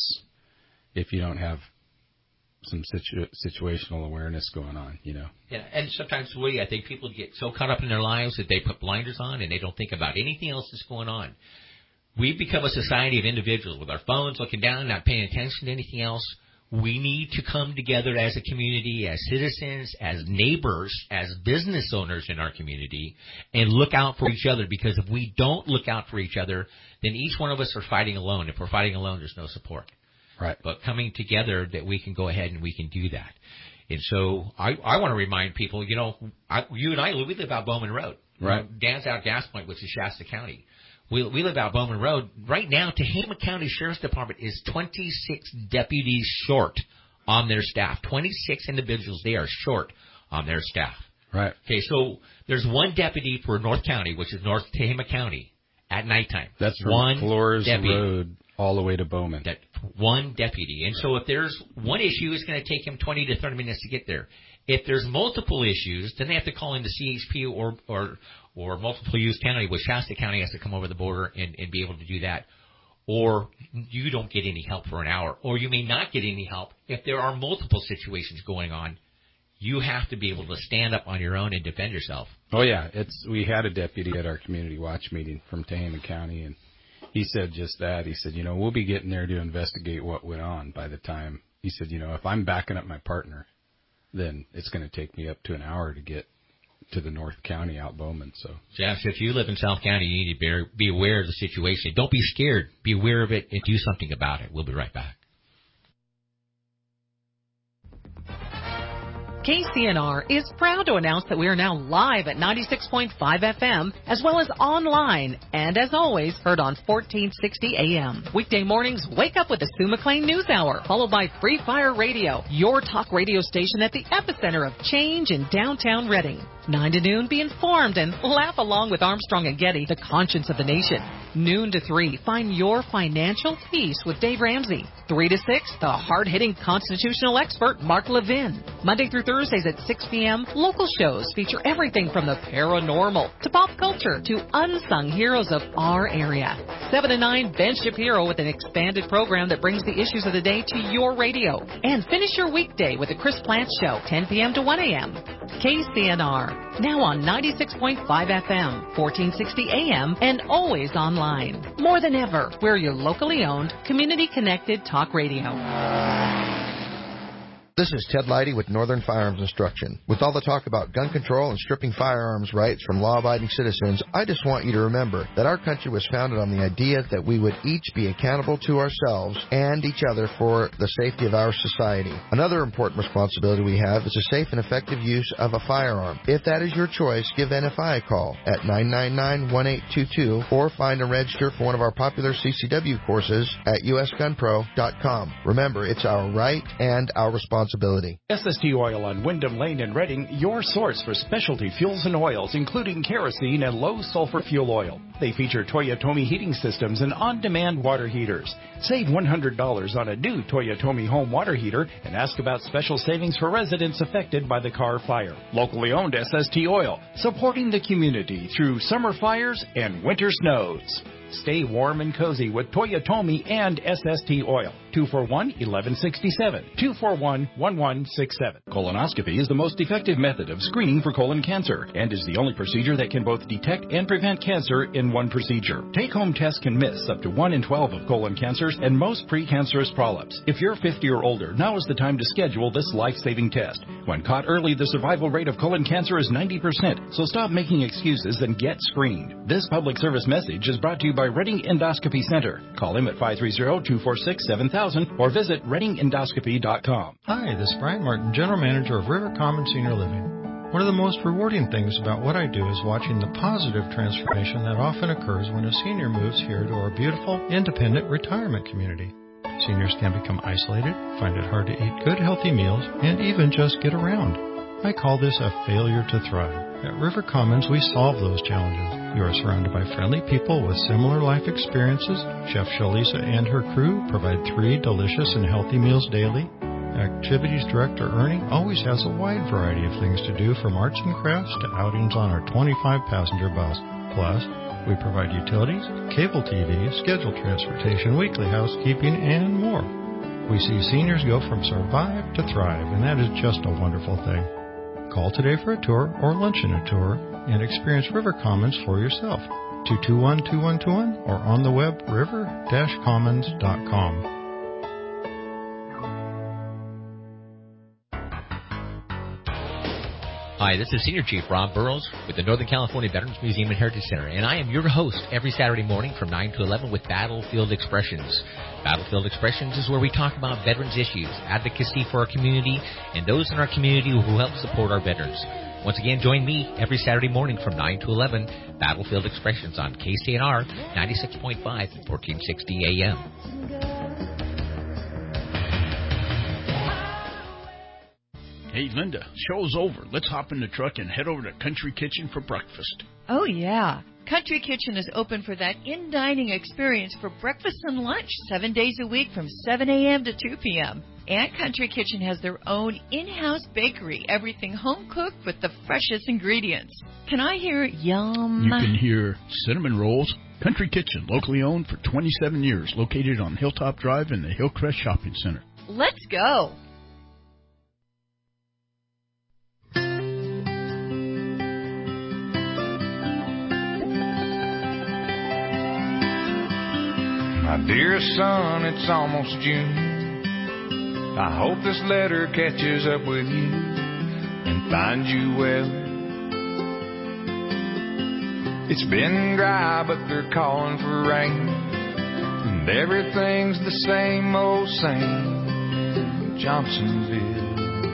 if you don't have some situ- situational awareness going on, you know. Yeah, and sometimes, we, I think people get so caught up in their lives that they put blinders on and they don't think about anything else that's going on. We've become a society of individuals with our phones looking down, not paying attention to anything else. We need to come together as a community, as citizens, as neighbors, as business owners in our community, and look out for each other, because if we don't look out for each other, then each one of us are fighting alone. If we're fighting alone, there's no support. Right. But coming together, that we can go ahead and we can do that. And so I, I want to remind people, you know, I, you and I, we live out Bowman Road. Right. You know, Dan's out Gas Point, which is Shasta County. We, we live out Bowman Road. Right now, Tehama County Sheriff's Department is twenty-six deputies short on their staff. twenty-six individuals, they are short on their staff. Right. Okay, so there's one deputy for North County, which is North Tehama County, at nighttime. That's from one Flores deputy. Road all the way to Bowman. That one deputy. And so if there's one issue, it's going to take him twenty to thirty minutes to get there. If there's multiple issues, then they have to call in the C H P or or or multiple use county, which Shasta County has to come over the border and, and be able to do that. Or you don't get any help for an hour. Or you may not get any help if there are multiple situations going on. You have to be able to stand up on your own and defend yourself. Oh, yeah. It's we had a deputy at our community watch meeting from Tehama County, and he said just that. He said, you know, we'll be getting there to investigate what went on by the time. He said, you know, if I'm backing up my partner, then it's going to take me up to an hour to get to the North County out Bowman. So, Jeff, if you live in South County, you need to be, be aware of the situation. Don't be scared. Be aware of it and do something about it. We'll be right back. K C N R is proud to announce that we are now live at ninety-six point five F M, as well as online, and as always, heard on fourteen sixty A M. Weekday mornings, wake up with the Sue McLean News Hour, followed by Free Fire Radio, your talk radio station at the epicenter of change in downtown Reading. nine to noon, be informed and laugh along with Armstrong and Getty, the conscience of the nation. Noon to three, find your financial peace with Dave Ramsey. three to six, the hard-hitting constitutional expert, Mark Levin. Monday through Thursdays at six p.m., local shows feature everything from the paranormal to pop culture to unsung heroes of our area. seven to nine, Ben Shapiro with an expanded program that brings the issues of the day to your radio. And finish your weekday with the Chris Plante Show, ten p.m. to one a.m. K C N R, now on ninety-six point five F M, fourteen sixty A M, and always online. More than ever, we're your locally owned, community-connected talk radio. This is Ted Leidy with Northern Firearms Instruction. With all the talk about gun control and stripping firearms rights from law-abiding citizens, I just want you to remember that our country was founded on the idea that we would each be accountable to ourselves and each other for the safety of our society. Another important responsibility we have is the safe and effective use of a firearm. If that is your choice, give N F I a call at nine nine nine, one eight two two or find and register for one of our popular C C W courses at U S gun pro dot com. Remember, it's our right and our responsibility. S S T Oil on Wyndham Lane in Reading, your source for specialty fuels and oils, including kerosene and low-sulfur fuel oil. They feature Toyotomi heating systems and on-demand water heaters. Save one hundred dollars on a new Toyotomi home water heater and ask about special savings for residents affected by the Carr fire. Locally owned S S T Oil, supporting the community through summer fires and winter snows. Stay warm and cozy with Toyotomi and S S T Oil. two four one, one one six seven. two four one, one one six seven. Colonoscopy is the most effective method of screening for colon cancer and is the only procedure that can both detect and prevent cancer in one procedure. Take-home tests can miss up to one in twelve of colon cancers and most precancerous polyps. If you're fifty or older, now is the time to schedule this life-saving test. When caught early, the survival rate of colon cancer is ninety percent, so stop making excuses and get screened. This public service message is brought to you by Reading Endoscopy Center. Call him at five three zero, two four six, seven thousand or visit reading endoscopy dot com. Hi, this is Brian Martin, General Manager of River Commons Senior Living. One of the most rewarding things about what I do is watching the positive transformation that often occurs when a senior moves here to our beautiful, independent retirement community. Seniors can become isolated, find it hard to eat good, healthy meals, and even just get around. I call this a failure to thrive. At River Commons, we solve those challenges. You are surrounded by friendly people with similar life experiences. Chef Shalisa and her crew provide three delicious and healthy meals daily. Activities Director Ernie always has a wide variety of things to do, from arts and crafts to outings on our twenty-five passenger bus. Plus, we provide utilities, cable T V, scheduled transportation, weekly housekeeping, and more. We see seniors go from survive to thrive, and that is just a wonderful thing. Call today for a tour or luncheon a tour and experience River Commons for yourself. two two one, two one two one or on the web river dash commons dot com. Hi, this is Senior Chief Rob Burrows with the Northern California Veterans Museum and Heritage Center, and I am your host every Saturday morning from nine to eleven with Battlefield Expressions. Battlefield Expressions is where we talk about veterans issues, advocacy for our community, and those in our community who help support our veterans. Once again, join me every Saturday morning from nine to eleven, Battlefield Expressions on K C N R ninety-six point five and fourteen sixty A M. Hey, Linda, show's over. Let's hop in the truck and head over to Country Kitchen for breakfast. Oh, yeah. Country Kitchen is open for that in-dining experience for breakfast and lunch seven days a week from seven a.m. to two p.m. And Country Kitchen has their own in-house bakery, everything home-cooked with the freshest ingredients. Can I hear yum? You can hear cinnamon rolls. Country Kitchen, locally owned for twenty-seven years, located on Hilltop Drive in the Hillcrest Shopping Center. Let's go. My dearest son, it's almost June. I hope this letter catches up with you and finds you well. It's been dry, but they're calling for rain, and everything's the same old same in Johnsonville.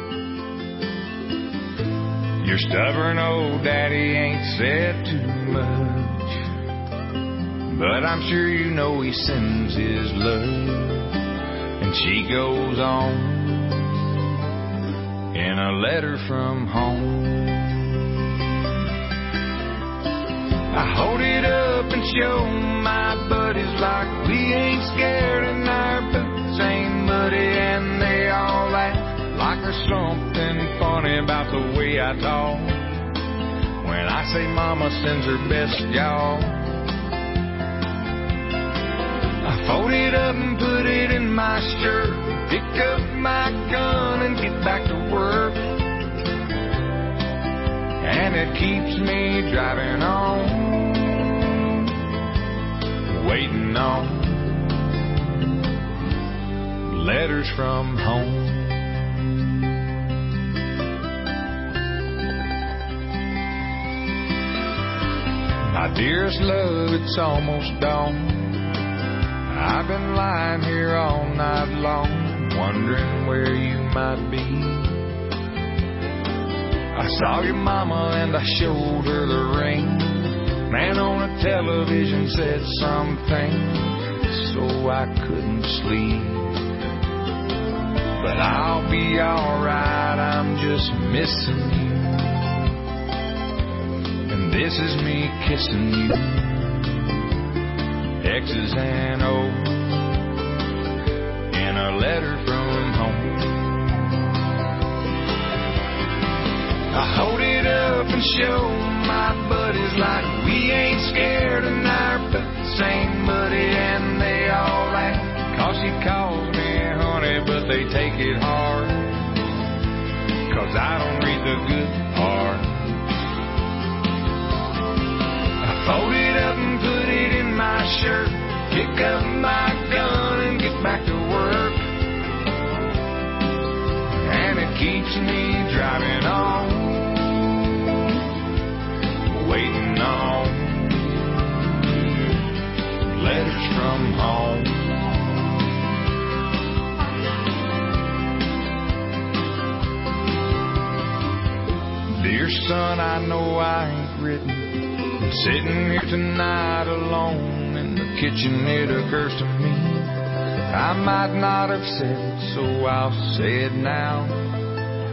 Your stubborn old daddy ain't said too much, but I'm sure you know he sends his love. And she goes on in a letter from home. I hold it up and show my buddies like we ain't scared and our boots ain't muddy, and they all laugh like there's something funny about the way I talk when I say mama sends her best, y'all. I fold it up and put it in my shirt, pick up my gun and get back to work. And it keeps me driving on, waiting on letters from home. My dearest love, it's almost dawn. I've been lying here all night long, wondering where you might be. I saw your mama and I showed her the ring. Man on the television said something, so I couldn't sleep. But I'll be alright, I'm just missing you. And this is me kissing you. X's and O's in a letter from home. I hold it up and show my buddies like we ain't scared and our boots ain't muddy, and they all laugh cause she calls me honey, but they take it hard cause I don't read the good part. I fold it up and put it in my shirt, pick up my gun and get back to work. And it keeps me driving on, waiting on letters from home. Dear son, I know I ain't written, I'm sitting here tonight alone in the kitchen. It occurs to me I might not have said it, so I'll say it now.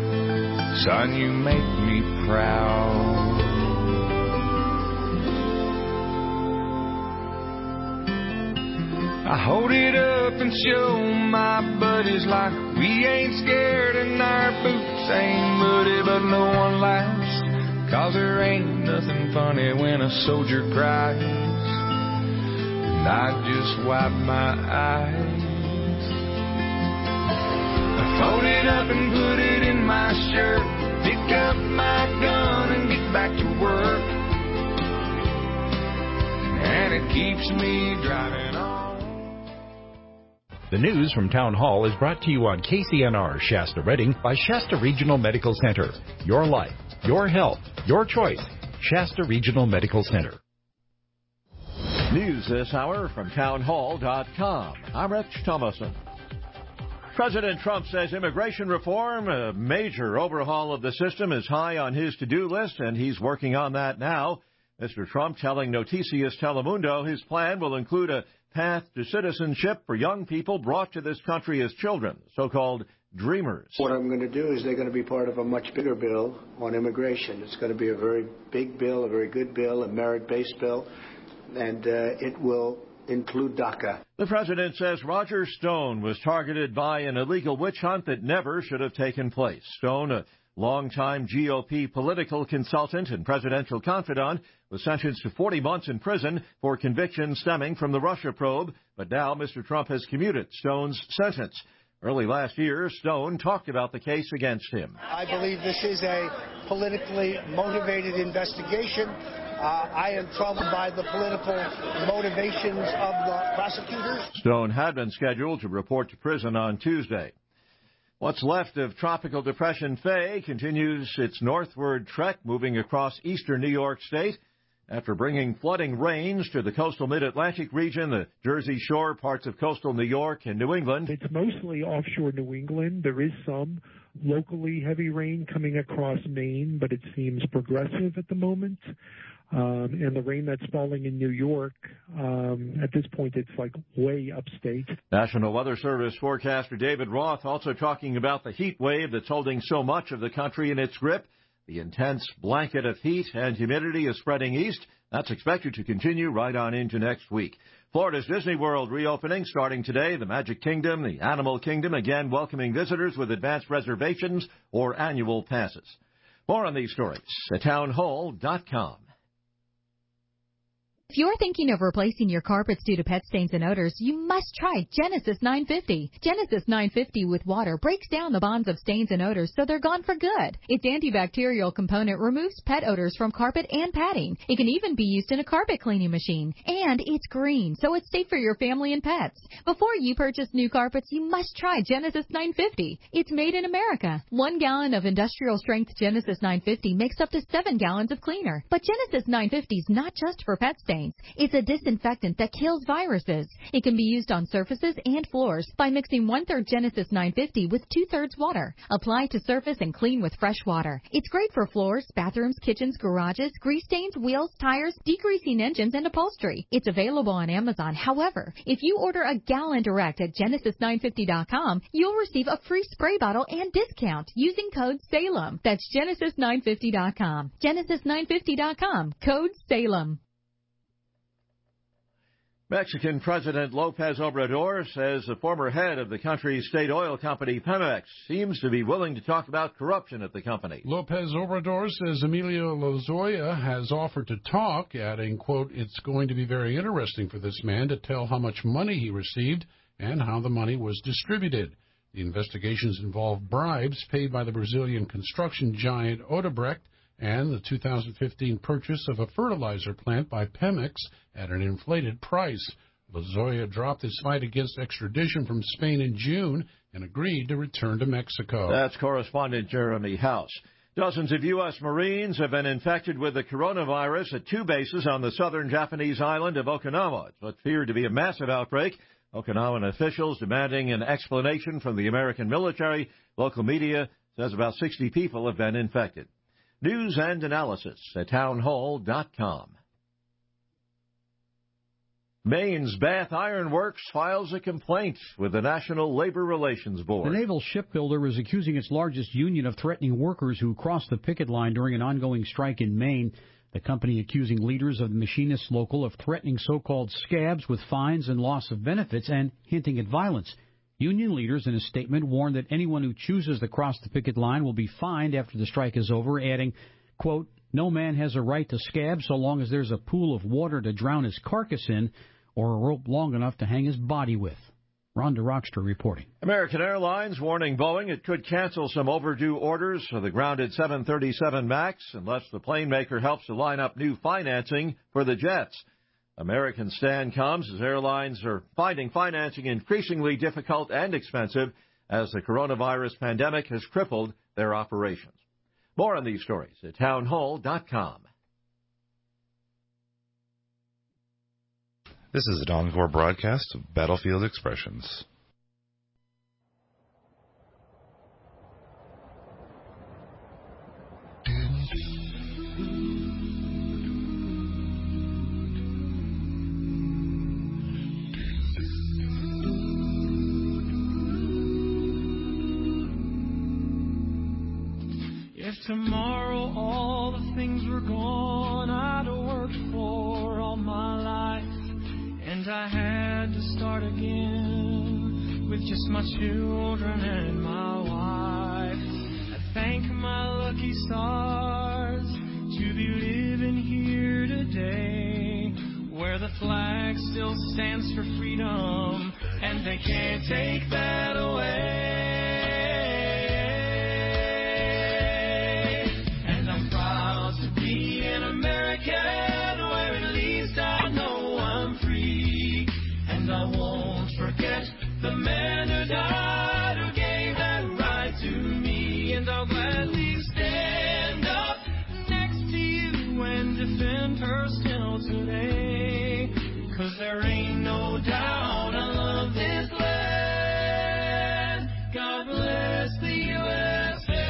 Son, you make me proud. I hold it up and show my buddies like we ain't scared and our boots ain't muddy, but no one laughs, 'cause there ain't nothing funny when a soldier cries. And I just wipe my eyes. I fold it up and put it in my shirt, pick up my gun and get back to work. And it keeps me driving on. The news from Town Hall is brought to you on K C N R Shasta Redding by Shasta Regional Medical Center. Your life, your health, your choice. Shasta Regional Medical Center. News this hour from town hall dot com. I'm Rich Thomason. President Trump says immigration reform, a major overhaul of the system, is high on his to-do list, and he's working on that now. Mister Trump telling Noticias Telemundo his plan will include a path to citizenship for young people brought to this country as children, so-called dreamers. What I'm going to do is they're going to be part of a much bigger bill on immigration. It's going to be a very big bill, a very good bill, a merit-based bill, and uh, it will include DACA. The president says Roger Stone was targeted by an illegal witch hunt that never should have taken place. Stone, a longtime G O P political consultant and presidential confidant, was sentenced to forty months in prison for convictions stemming from the Russia probe, but now Mister Trump has commuted Stone's sentence. Early last year, Stone talked about the case against him. I believe this is a politically motivated investigation. Uh, I am troubled by the political motivations of the prosecutors. Stone had been scheduled to report to prison on Tuesday. What's left of Tropical Depression Faye continues its northward trek, moving across eastern New York State. After bringing flooding rains to the coastal mid-Atlantic region, the Jersey Shore, parts of coastal New York and New England. It's mostly offshore New England. There is some locally heavy rain coming across Maine, but it seems progressive at the moment. Um, and the rain that's falling in New York, um, at this point, it's like way upstate. National Weather Service forecaster David Roth also talking about the heat wave that's holding so much of the country in its grip. The intense blanket of heat and humidity is spreading east. That's expected to continue right on into next week. Florida's Disney World reopening starting today. The Magic Kingdom, the Animal Kingdom, again welcoming visitors with advanced reservations or annual passes. More on these stories at town hall dot com. If you're thinking of replacing your carpets due to pet stains and odors, you must try Genesis nine fifty. Genesis nine fifty with water breaks down the bonds of stains and odors so they're gone for good. Its antibacterial component removes pet odors from carpet and padding. It can even be used in a carpet cleaning machine. And it's green, so it's safe for your family and pets. Before you purchase new carpets, you must try Genesis nine fifty. It's made in America. One gallon of industrial strength Genesis nine fifty makes up to seven gallons of cleaner. But Genesis nine fifty is not just for pet stains. It's a disinfectant that kills viruses. It can be used on surfaces and floors by mixing one-third Genesis nine fifty with two-thirds water. Apply to surface and clean with fresh water. It's great for floors, bathrooms, kitchens, garages, grease stains, wheels, tires, degreasing engines, and upholstery. It's available on Amazon. However, if you order a gallon direct at Genesis nine fifty dot com, you'll receive a free spray bottle and discount using code SALEM. That's Genesis nine fifty dot com. Genesis nine fifty dot com. Code SALEM. Mexican President Lopez Obrador says the former head of the country's state oil company, Pemex, seems to be willing to talk about corruption at the company. Lopez Obrador says Emilio Lozoya has offered to talk, adding, quote, "It's going to be very interesting for this man to tell how much money he received and how the money was distributed." The investigations involve bribes paid by the Brazilian construction giant Odebrecht and the two thousand fifteen purchase of a fertilizer plant by Pemex at an inflated price. Lozoya dropped his fight against extradition from Spain in June and agreed to return to Mexico. That's correspondent Jeremy House. Dozens of U S Marines have been infected with the coronavirus at two bases on the southern Japanese island of Okinawa. It's what feared to be a massive outbreak. Okinawan officials demanding an explanation from the American military. Local media says about sixty people have been infected. News and analysis at town hall dot com. Maine's Bath Iron Works files a complaint with the National Labor Relations Board. The naval shipbuilder is accusing its largest union of threatening workers who crossed the picket line during an ongoing strike in Maine. The company accusing leaders of the Machinist Local of threatening so-called scabs with fines and loss of benefits and hinting at violence. Union leaders in a statement warned that anyone who chooses to cross the picket line will be fined after the strike is over, adding, quote, "No man has a right to scab so long as there's a pool of water to drown his carcass in or a rope long enough to hang his body with." Rhonda Rockster reporting. American Airlines warning Boeing it could cancel some overdue orders for the grounded seven thirty-seven MAX unless the plane maker helps to line up new financing for the jets. American stand comes as airlines are finding financing increasingly difficult and expensive as the coronavirus pandemic has crippled their operations. More on these stories at townhall dot com. This is an encore broadcast of Battlefield Expressions. If tomorrow all the things were gone I'd worked for all my life, and I had to start again with just my children and my wife, I thank my lucky stars to be living here today, where the flag still stands for freedom and they can't take that away. The man who died, who gave that right to me, and I'll gladly stand up next to you and defend her still today, 'cause there ain't no doubt I love this land. God bless the U S A.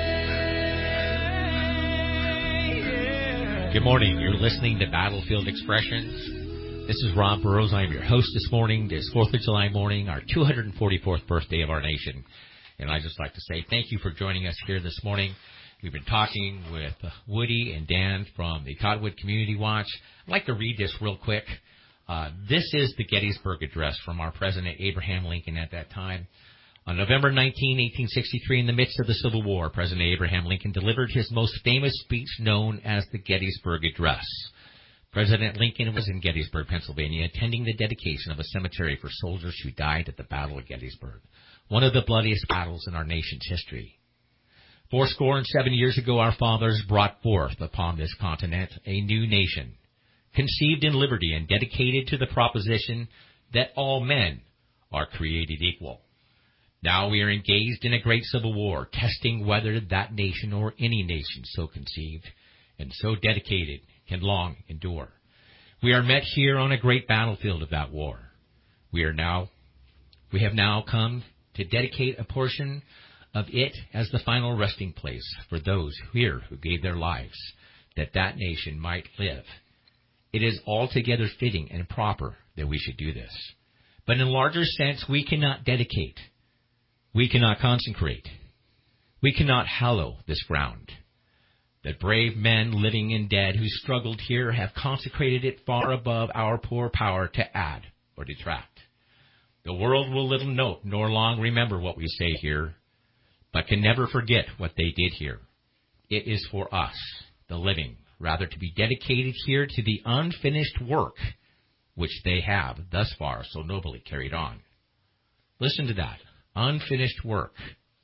Yeah. Good morning. You're listening to Battlefield Expressions. This is Rob Burrows. I'm your host this morning, this fourth of July morning, our two hundred forty-fourth birthday of our nation. And I'd just like to say thank you for joining us here this morning. We've been talking with Woody and Dan from the Cottonwood Community Watch. I'd like to read this real quick. Uh, this is the Gettysburg Address from our President Abraham Lincoln at that time. On November nineteenth, eighteen sixty-three, in the midst of the Civil War, President Abraham Lincoln delivered his most famous speech known as the Gettysburg Address. President Lincoln was in Gettysburg, Pennsylvania, attending the dedication of a cemetery for soldiers who died at the Battle of Gettysburg, one of the bloodiest battles in our nation's history. Fourscore and seven years ago, our fathers brought forth upon this continent a new nation, conceived in liberty and dedicated to the proposition that all men are created equal. Now we are engaged in a great civil war, testing whether that nation or any nation so conceived and so dedicated can long endure. We are met here on a great battlefield of that war. We are now, we have now come to dedicate a portion of it as the final resting place for those here who gave their lives that that nation might live. It is altogether fitting and proper that we should do this. But in a larger sense, we cannot dedicate. We cannot consecrate. We cannot hallow this ground. That brave men, living and dead, who struggled here have consecrated it far above our poor power to add or detract. The world will little note nor long remember what we say here, but can never forget what they did here. It is for us, the living, rather to be dedicated here to the unfinished work which they have thus far so nobly carried on. Listen to that, unfinished work.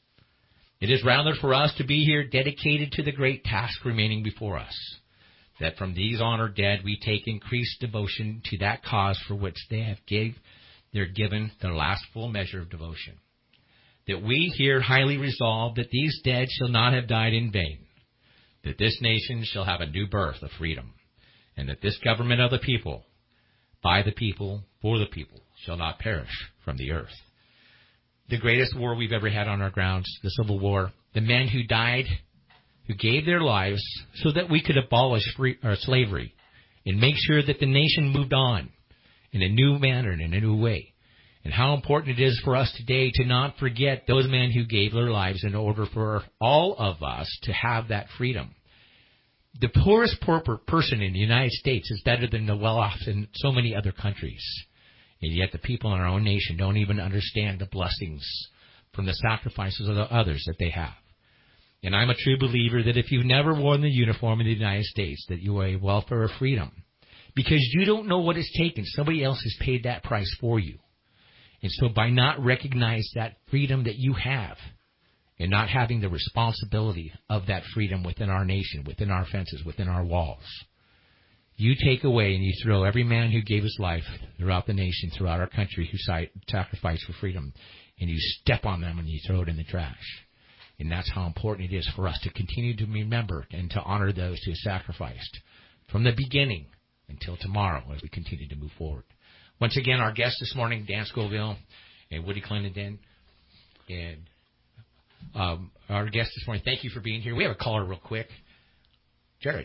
It is rather for us to be here dedicated to the great task remaining before us, that from these honored dead we take increased devotion to that cause for which they have gave, they're given their last full measure of devotion. That we here highly resolve that these dead shall not have died in vain, that this nation shall have a new birth of freedom, and that this government of the people, by the people, for the people, shall not perish from the earth. The greatest war we've ever had on our grounds, the Civil War, the men who died, who gave their lives so that we could abolish free, or slavery and make sure that the nation moved on in a new manner and in a new way. And how important it is for us today to not forget those men who gave their lives in order for all of us to have that freedom. the poorest poor person in the United States is better than the well-off in so many other countries. And yet the people in our own nation don't even understand the blessings from the sacrifices of the others that they have. And I'm a true believer that if you've never worn the uniform in the United States, that you are a welfare of freedom. Because you don't know what it's taken. Somebody else has paid that price for you. And so by not recognizing that freedom that you have and not having the responsibility of that freedom within our nation, within our fences, within our walls, you take away and you throw every man who gave his life throughout the nation, throughout our country, who sacrificed for freedom, and you step on them and you throw it in the trash. And that's how important it is for us to continue to remember and to honor those who have sacrificed from the beginning until tomorrow as we continue to move forward. Once again, our guests this morning, Dan Scoville and Woody Clendenin. And um, our guests this morning, thank you for being here. We have a caller real quick. Jared.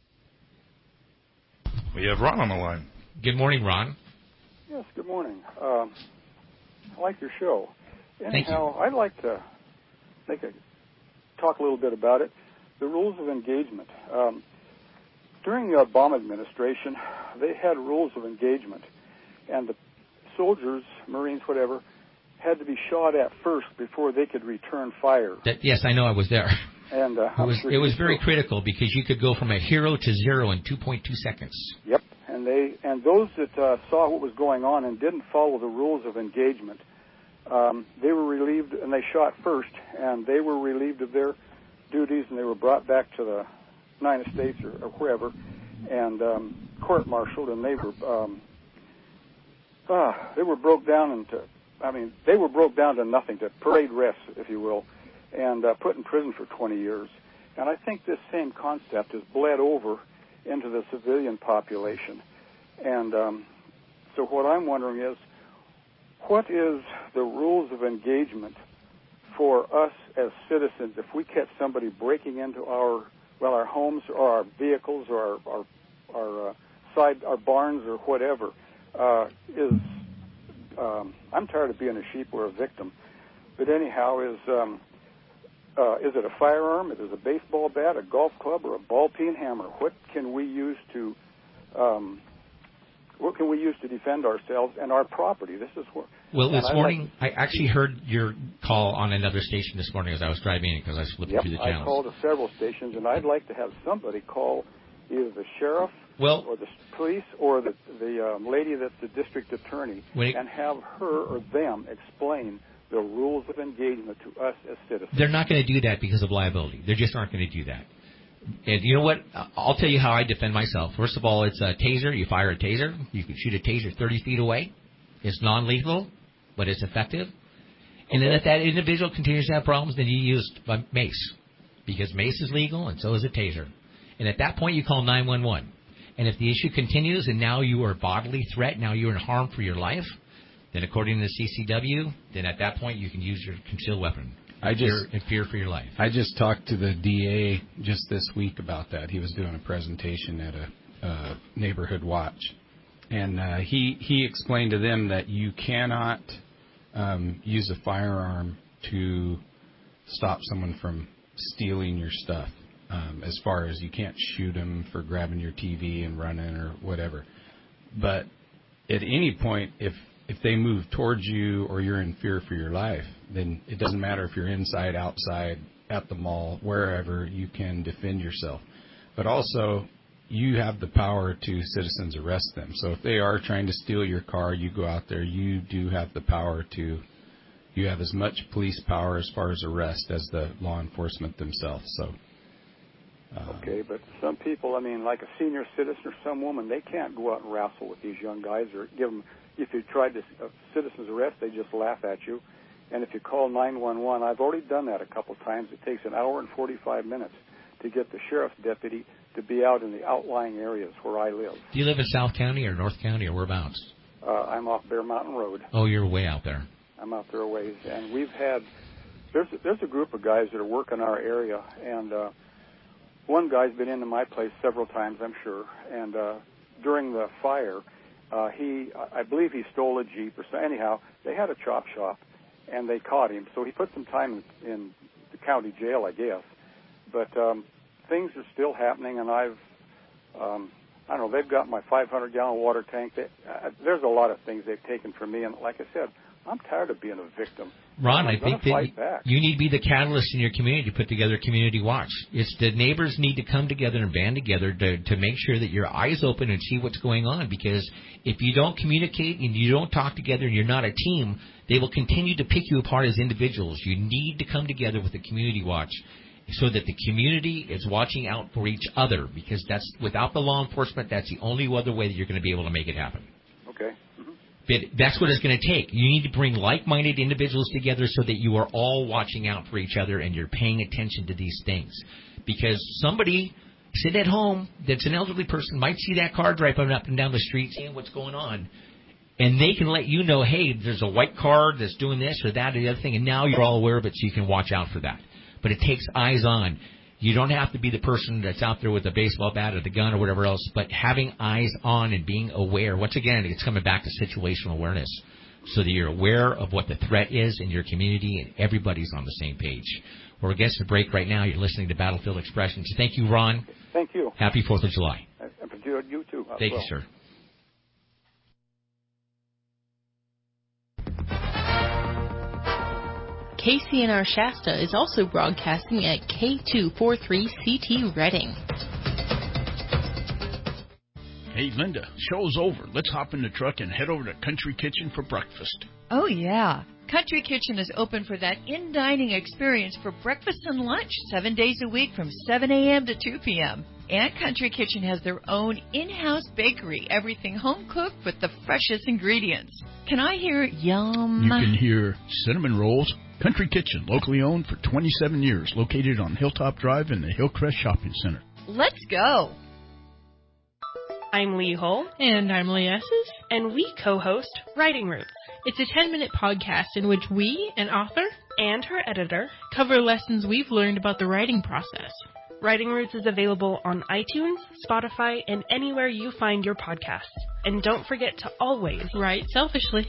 We have Ron on the line. Good morning, Ron. Yes, good morning. Um, I like your show. Thank Anyhow, I'd like to make a talk a little bit about it. The rules of engagement. Um, during the Obama administration, they had rules of engagement, and the soldiers, Marines, whatever, had to be shot at first before they could return fire. That, yes, I know I was there. And uh, it was sure it was very so. critical because you could go from a hero to zero in two point two seconds. Yep, and they and those that uh, saw what was going on and didn't follow the rules of engagement, um, they were relieved, and they shot first, and they were relieved of their duties, and they were brought back to the United States or, or wherever, and um, court-martialed, and they were um, uh, they were broke down into, I mean, they were broke down to nothing, to parade rest, if you will, and uh, put in prison for twenty years. And I think this same concept has bled over into the civilian population. And um, so what I'm wondering is, what is the rules of engagement for us as citizens if we catch somebody breaking into our, well, our homes or our vehicles or our, our, our uh, side, our barns or whatever? Uh, is um, I'm tired of being a sheep or a victim. But anyhow, is um, uh, is it a firearm? Is it a baseball bat, a golf club, or a ball-peen hammer? What can we use to um, what can we use to defend ourselves and our property? This is what. Well, this I morning, like, I actually heard your call on another station this morning as I was driving in because I was flipping yep, through the channels. I called to several stations, and I'd like to have somebody call either the sheriff well, or the police or the, the um, lady that's the district attorney it, and have her or them explain the rules of engagement to us as citizens. They're not going to do that because of liability. They just aren't going to do that. And you know what? I'll tell you how I defend myself. First of all, it's a taser. You fire a taser. You can shoot a taser thirty feet away. It's non-lethal, but it's effective. And then if that individual continues to have problems, then you use mace, because mace is legal and so is a taser. And at that point, you call nine one one. And if the issue continues and now you are bodily threat, now you're in harm for your life, then according to the C C W, then at that point you can use your concealed weapon. I just fear, in fear for your life. I just talked to the D A just this week about that. He was doing a presentation at a uh, neighborhood watch, and uh, he he explained to them that you cannot um, use a firearm to stop someone from stealing your stuff. Um, as far as you can't shoot them for grabbing your T V and running or whatever, but at any point, if if they move towards you or you're in fear for your life, then it doesn't matter if you're inside, outside, at the mall, wherever, you can defend yourself. But also, you have the power to citizens arrest them. So if they are trying to steal your car, you go out there, you do have the power to, you have as much police power as far as arrest as the law enforcement themselves. So. Uh, okay, but some people, I mean, like a senior citizen or some woman, they can't go out and wrestle with these young guys or give them. If you tried to uh, citizen's arrest, they just laugh at you. And if you call nine one one, I've already done that a couple times. It takes an hour and forty-five minutes to get the sheriff's deputy to be out in the outlying areas where I live. Do you live in South County or North County or whereabouts? Uh, I'm off Bear Mountain Road. Oh, you're way out there. I'm out there a ways. And we've had, there's, there's a group of guys that are working our area, and uh, one guy's been into my place several times, I'm sure, and uh, during the fire, Uh, he, I believe he stole a Jeep or so. Anyhow, they had a chop shop, and they caught him. So he put some time in, in the county jail, I guess. But um, things are still happening, and I've, um, I don't know, they've got my five hundred gallon water tank. They, uh, there's a lot of things they've taken from me, and like I said, I'm tired of being a victim. Ron, I'm I think fight that back. you need to be the catalyst in your community to put together community watch. It's the neighbors need to come together and band together to, to make sure that your eyes open and see what's going on, because if you don't communicate and you don't talk together and you're not a team, they will continue to pick you apart as individuals. You need to come together with a community watch so that the community is watching out for each other, because that's without the law enforcement, that's the only other way that you're going to be able to make it happen. Okay. But that's what it's going to take. You need to bring like-minded individuals together so that you are all watching out for each other and you're paying attention to these things. Because somebody sitting at home that's an elderly person might see that car driving up and down the street, seeing what's going on, and they can let you know, hey, there's a white car that's doing this or that or the other thing, and now you're all aware of it so you can watch out for that. But it takes eyes on. You don't have to be the person that's out there with the baseball bat or the gun or whatever else, but having eyes on and being aware. Once again, it's coming back to situational awareness so that you're aware of what the threat is in your community and everybody's on the same page. We're against the break right now. You're listening to Battlefield Expressions. Thank you, Ron. Thank you. Happy fourth of July. And for you, you too. Thank well. you, sir. K C N R Shasta is also broadcasting at K two forty-three C T Reading. Hey, Linda, show's over. Let's hop in the truck and head over to Country Kitchen for breakfast. Oh, yeah. Country Kitchen is open for that in-dining experience for breakfast and lunch seven days a week from seven a.m. to two p.m. And Country Kitchen has their own in-house bakery, everything home-cooked with the freshest ingredients. Can I hear yum? You can hear cinnamon rolls. Country Kitchen, locally owned for twenty-seven years, located on Hilltop Drive in the Hillcrest Shopping Center. Let's go. I'm Lee Hull. And I'm Lee Esses. And we co-host Writing Roots. It's a ten-minute podcast in which we, an author, and her editor, cover lessons we've learned about the writing process. Writing Roots is available on iTunes, Spotify, and anywhere you find your podcasts. And don't forget to always write selfishly.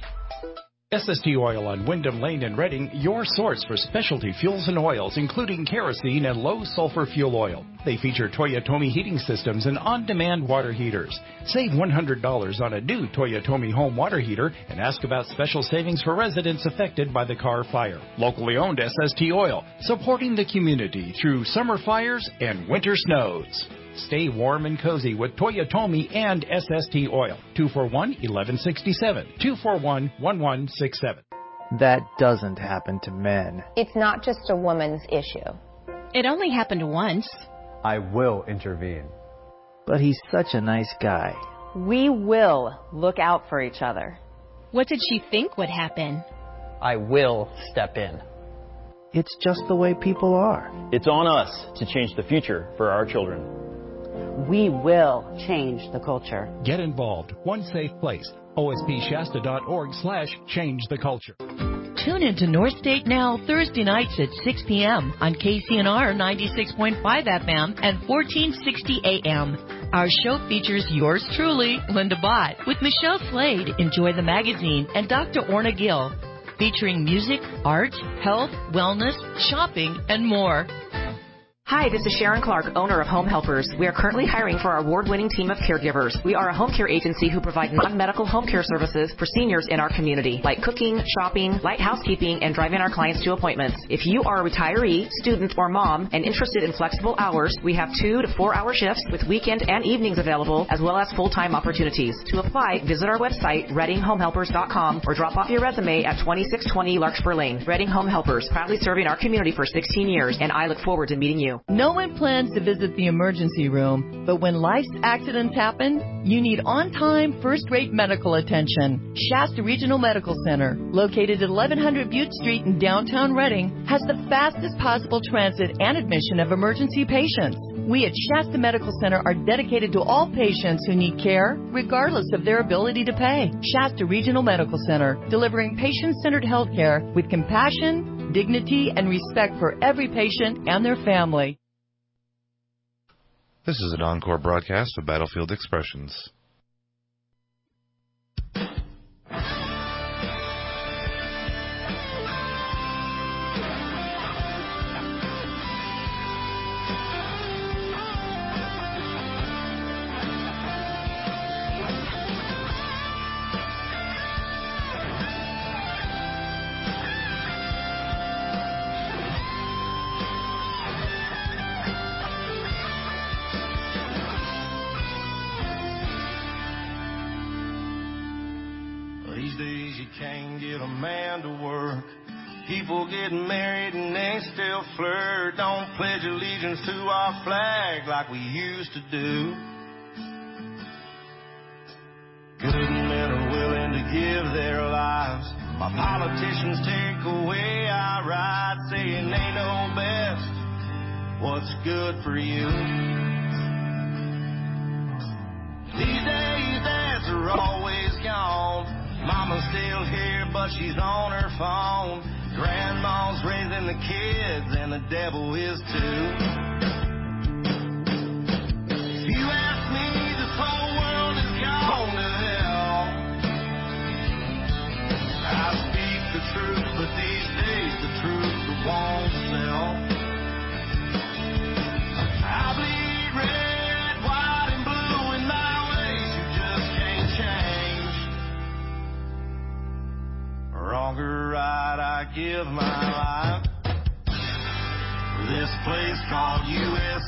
S S T Oil on Wyndham Lane in Reading, your source for specialty fuels and oils, including kerosene and low-sulfur fuel oil. They feature Toyotomi heating systems and on-demand water heaters. Save one hundred dollars on a new Toyotomi home water heater and ask about special savings for residents affected by the Carr fire. Locally owned S S T Oil, supporting the community through summer fires and winter snows. Stay warm and cozy with Toyotomi and S S T Oil. two four one, one one six seven. two four one, one one six seven. That doesn't happen to men. It's not just a woman's issue. It only happened once. I will intervene. But he's such a nice guy. We will look out for each other. What did she think would happen? I will step in. It's just the way people are. It's on us to change the future for our children. We will change the culture. Get involved. One safe place. O S P Shasta dot org slash change the culture. Tune into North State Now Thursday nights at six p.m. on K C N R ninety-six point five F M and fourteen sixty A M. Our show features yours truly, Linda Bott, with Michelle Slade, Enjoy the Magazine, and Doctor Orna Gill, featuring music, art, health, wellness, shopping, and more. Hi, this is Sharon Clark, owner of Home Helpers. We are currently hiring for our award-winning team of caregivers. We are a home care agency who provide non-medical home care services for seniors in our community, like cooking, shopping, light housekeeping, and driving our clients to appointments. If you are a retiree, student, or mom and interested in flexible hours, we have two to four-hour shifts with weekend and evenings available, as well as full-time opportunities. To apply, visit our website, reading home helpers dot com, or drop off your resume at twenty-six twenty Larkspur Lane. Reading Home Helpers, proudly serving our community for sixteen years, and I look forward to meeting you. No one plans to visit the emergency room, but when life's accidents happen, you need on-time, first-rate medical attention. Shasta Regional Medical Center, located at eleven hundred Butte Street in downtown Reading, has the fastest possible transit and admission of emergency patients. We at Shasta Medical Center are dedicated to all patients who need care, regardless of their ability to pay. Shasta Regional Medical Center, delivering patient-centered health care with compassion, dignity, and respect for every patient and their family. This is an encore broadcast of Battlefield Expressions. get a man to work. People getting married and they still flirt. Don't pledge allegiance to our flag like we used to do. Good men are willing to give their lives. My politicians take away our rights, saying they know best what's good for you. These days dads are always gone. Mama's still here but she's on her phone. Grandma's raising the kids and the devil is too. If you ask me, this whole world is gone to hell. I speak the truth, but these days the truth won't sell. I bleed red, white, and blue in my ways you just can't change. Wrong or right, I give my life for this place called U S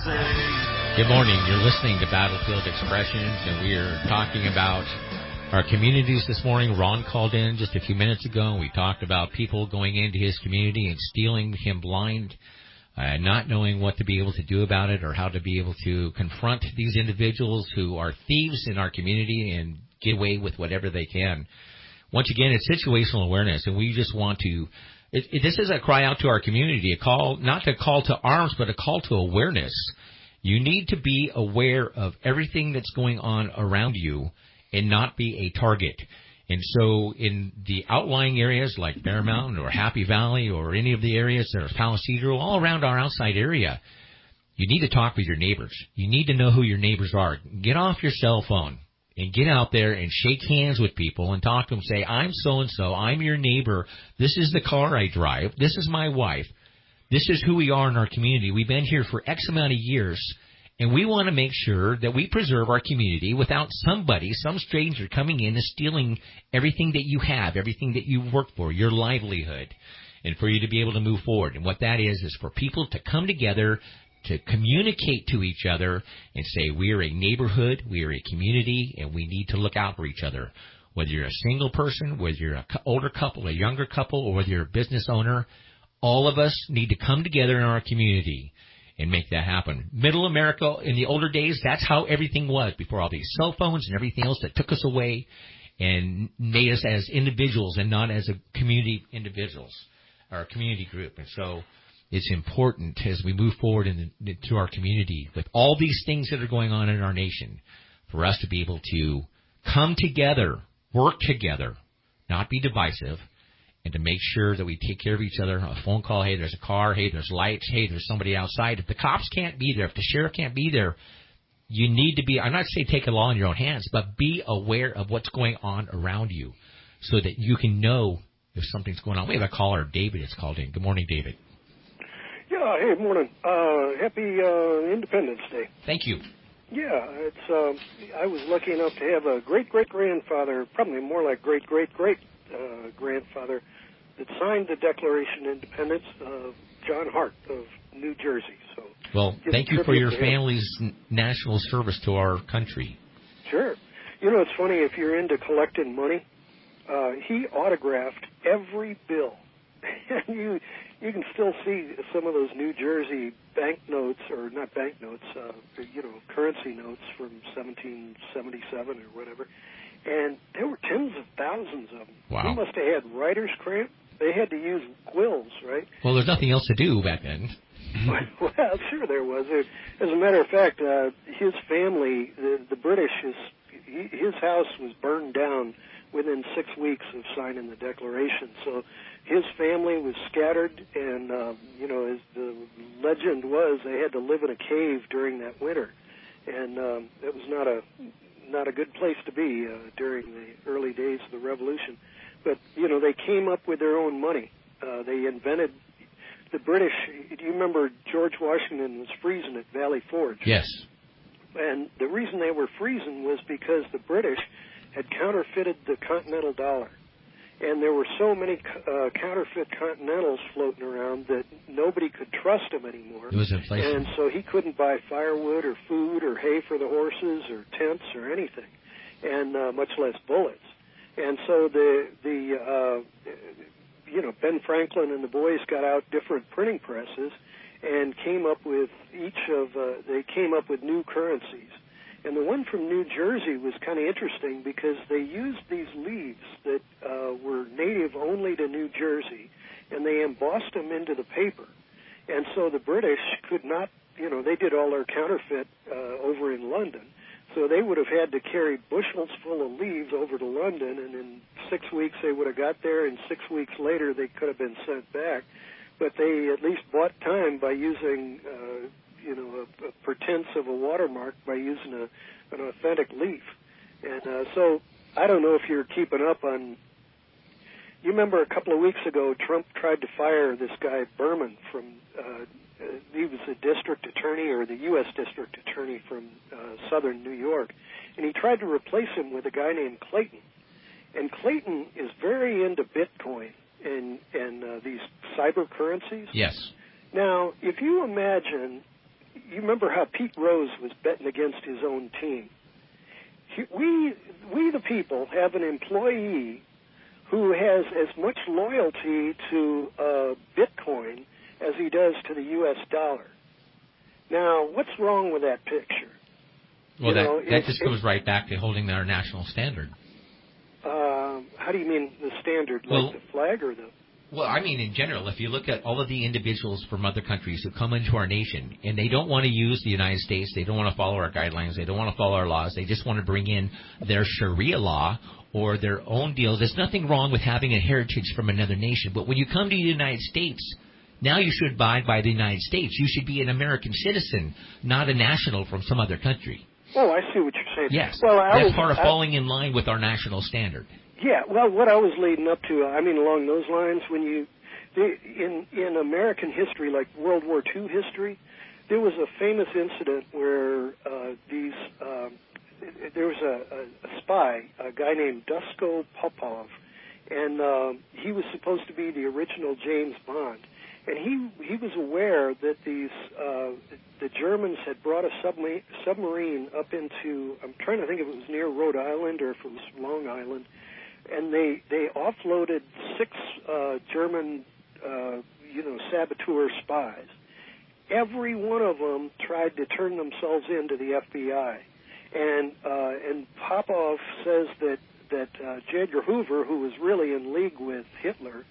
A. Good morning. You're listening to Battlefield Expressions, and we are talking about our communities this morning. Ron called in just a few minutes ago, and we talked about people going into his community and stealing him blind, uh, not knowing what to be able to do about it or how to be able to confront these individuals who are thieves in our community and get away with whatever they can. Once again, it's situational awareness, and we just want to it, it, this is a cry out to our community, a call, not a call to arms, but a call to awareness. You need to be aware of everything that's going on around you and not be a target. And so in the outlying areas like Bear Mountain or Happy Valley or any of the areas that are Palisadro, all around our outside area, you need to talk with your neighbors. You need to know who your neighbors are. Get off your cell phone and get out there and shake hands with people and talk to them. Say, I'm so-and-so. I'm your neighbor. This is the car I drive. This is my wife. This is who we are in our community. We've been here for X amount of years, and we want to make sure that we preserve our community without somebody, some stranger coming in and stealing everything that you have, everything that you work for, your livelihood, and for you to be able to move forward. And what that is is for people to come together, to communicate to each other and say, we are a neighborhood, we are a community, and we need to look out for each other. Whether you're a single person, whether you're an older couple, a younger couple, or whether you're a business owner, all of us need to come together in our community and make that happen. Middle America, in the older days, that's how everything was before all these cell phones and everything else that took us away and made us as individuals and not as a community individuals or a community group. And so it's important as we move forward in the, to our community with all these things that are going on in our nation for us to be able to come together, work together, not be divisive, and to make sure that we take care of each other. A phone call, hey, there's a car, hey, there's lights, hey, there's somebody outside. If the cops can't be there, if the sheriff can't be there, you need to be, I'm not saying take the law in your own hands, but be aware of what's going on around you so that you can know if something's going on. We have a caller, David, has called in. Good morning, David. Yeah, hey, morning. Uh, happy uh, Independence Day. Thank you. Yeah, it's. Uh, I was lucky enough to have a great-great-grandfather, probably more like great-great-great-grandfather, uh, that signed the Declaration of Independence, uh, John Hart of New Jersey. So, well, thank you for your family's national service to our country. Sure. You know, it's funny, if you're into collecting money, uh, he autographed every bill. you you can still see some of those New Jersey banknotes, or not banknotes, uh, you know, currency notes from seventeen seventy-seven or whatever, and there were tens of thousands of them. Wow. He must have had writer's cramp. They had to use quills, right? Well, there's nothing else to do back then. Well, sure there was. As a matter of fact, uh, his family, the, the British, his, his house was burned down within six weeks of signing the Declaration. So his family was scattered, and, uh, you know, as the legend was, they had to live in a cave during that winter. And um, it was not a not a good place to be uh, during the early days of the Revolution. But, you know, they came up with their own money. Uh, they invented the British. Do you remember George Washington was freezing at Valley Forge? Yes. And the reason they were freezing was because the British had counterfeited the Continental dollar. And there were so many uh, counterfeit Continentals floating around that nobody could trust them anymore. It was inflation. And so he couldn't buy firewood or food or hay for the horses or tents or anything, and uh, much less bullets. And so the the uh, you know Ben Franklin and the boys got out different printing presses and came up with each of uh, they came up with new currencies. And the one from New Jersey was kind of interesting because they used these leaves that uh, were native only to New Jersey, and they embossed them into the paper. And so the British could not, you know, they did all their counterfeit uh, over in London. So they would have had to carry bushels full of leaves over to London, and in six weeks they would have got there, and six weeks later they could have been sent back. But they at least bought time by using, uh, you know, a, a pretense of a watermark by using a, an authentic leaf. And uh, so I don't know if you're keeping up on. You remember a couple of weeks ago, Trump tried to fire this guy Berman from. Uh, he was a district attorney or the U S district attorney from uh, southern New York, and he tried to replace him with a guy named Clayton. And Clayton is very into Bitcoin and and uh, these cyber currencies. Yes. Now, if you imagine, you remember how Pete Rose was betting against his own team. He, we we the people have an employee who has as much loyalty to uh, Bitcoin as he does to the U S dollar. Now, what's wrong with that picture? Well, you that, know, that it, just it, goes right back to holding our national standard. Uh, how do you mean the standard, well, like the flag or the... Well, I mean, in general, if you look at all of the individuals from other countries who come into our nation, and they don't want to use the United States, they don't want to follow our guidelines, they don't want to follow our laws, they just want to bring in their Sharia law or their own deals. There's nothing wrong with having a heritage from another nation, but when you come to the United States, now you should abide by the United States. You should be an American citizen, not a national from some other country. Oh, I see what you're saying. Yes, well, I that's was, part of I, falling in line with our national standard. Yeah, well, what I was leading up to, I mean, along those lines, when you, in in American history, like World War Two history, there was a famous incident where uh, these, uh, there was a, a, a spy, a guy named Dusko Popov, and uh, he was supposed to be the original James Bond. And he he was aware that these uh, the Germans had brought a submarine, submarine up into, I'm trying to think if it was near Rhode Island or if it was Long Island, and they they offloaded six uh, German uh, you know saboteur spies. Every one of them tried to turn themselves in to the F B I, and uh, and Popov says that that uh, J. Edgar Hoover, who was really in league with Hitler,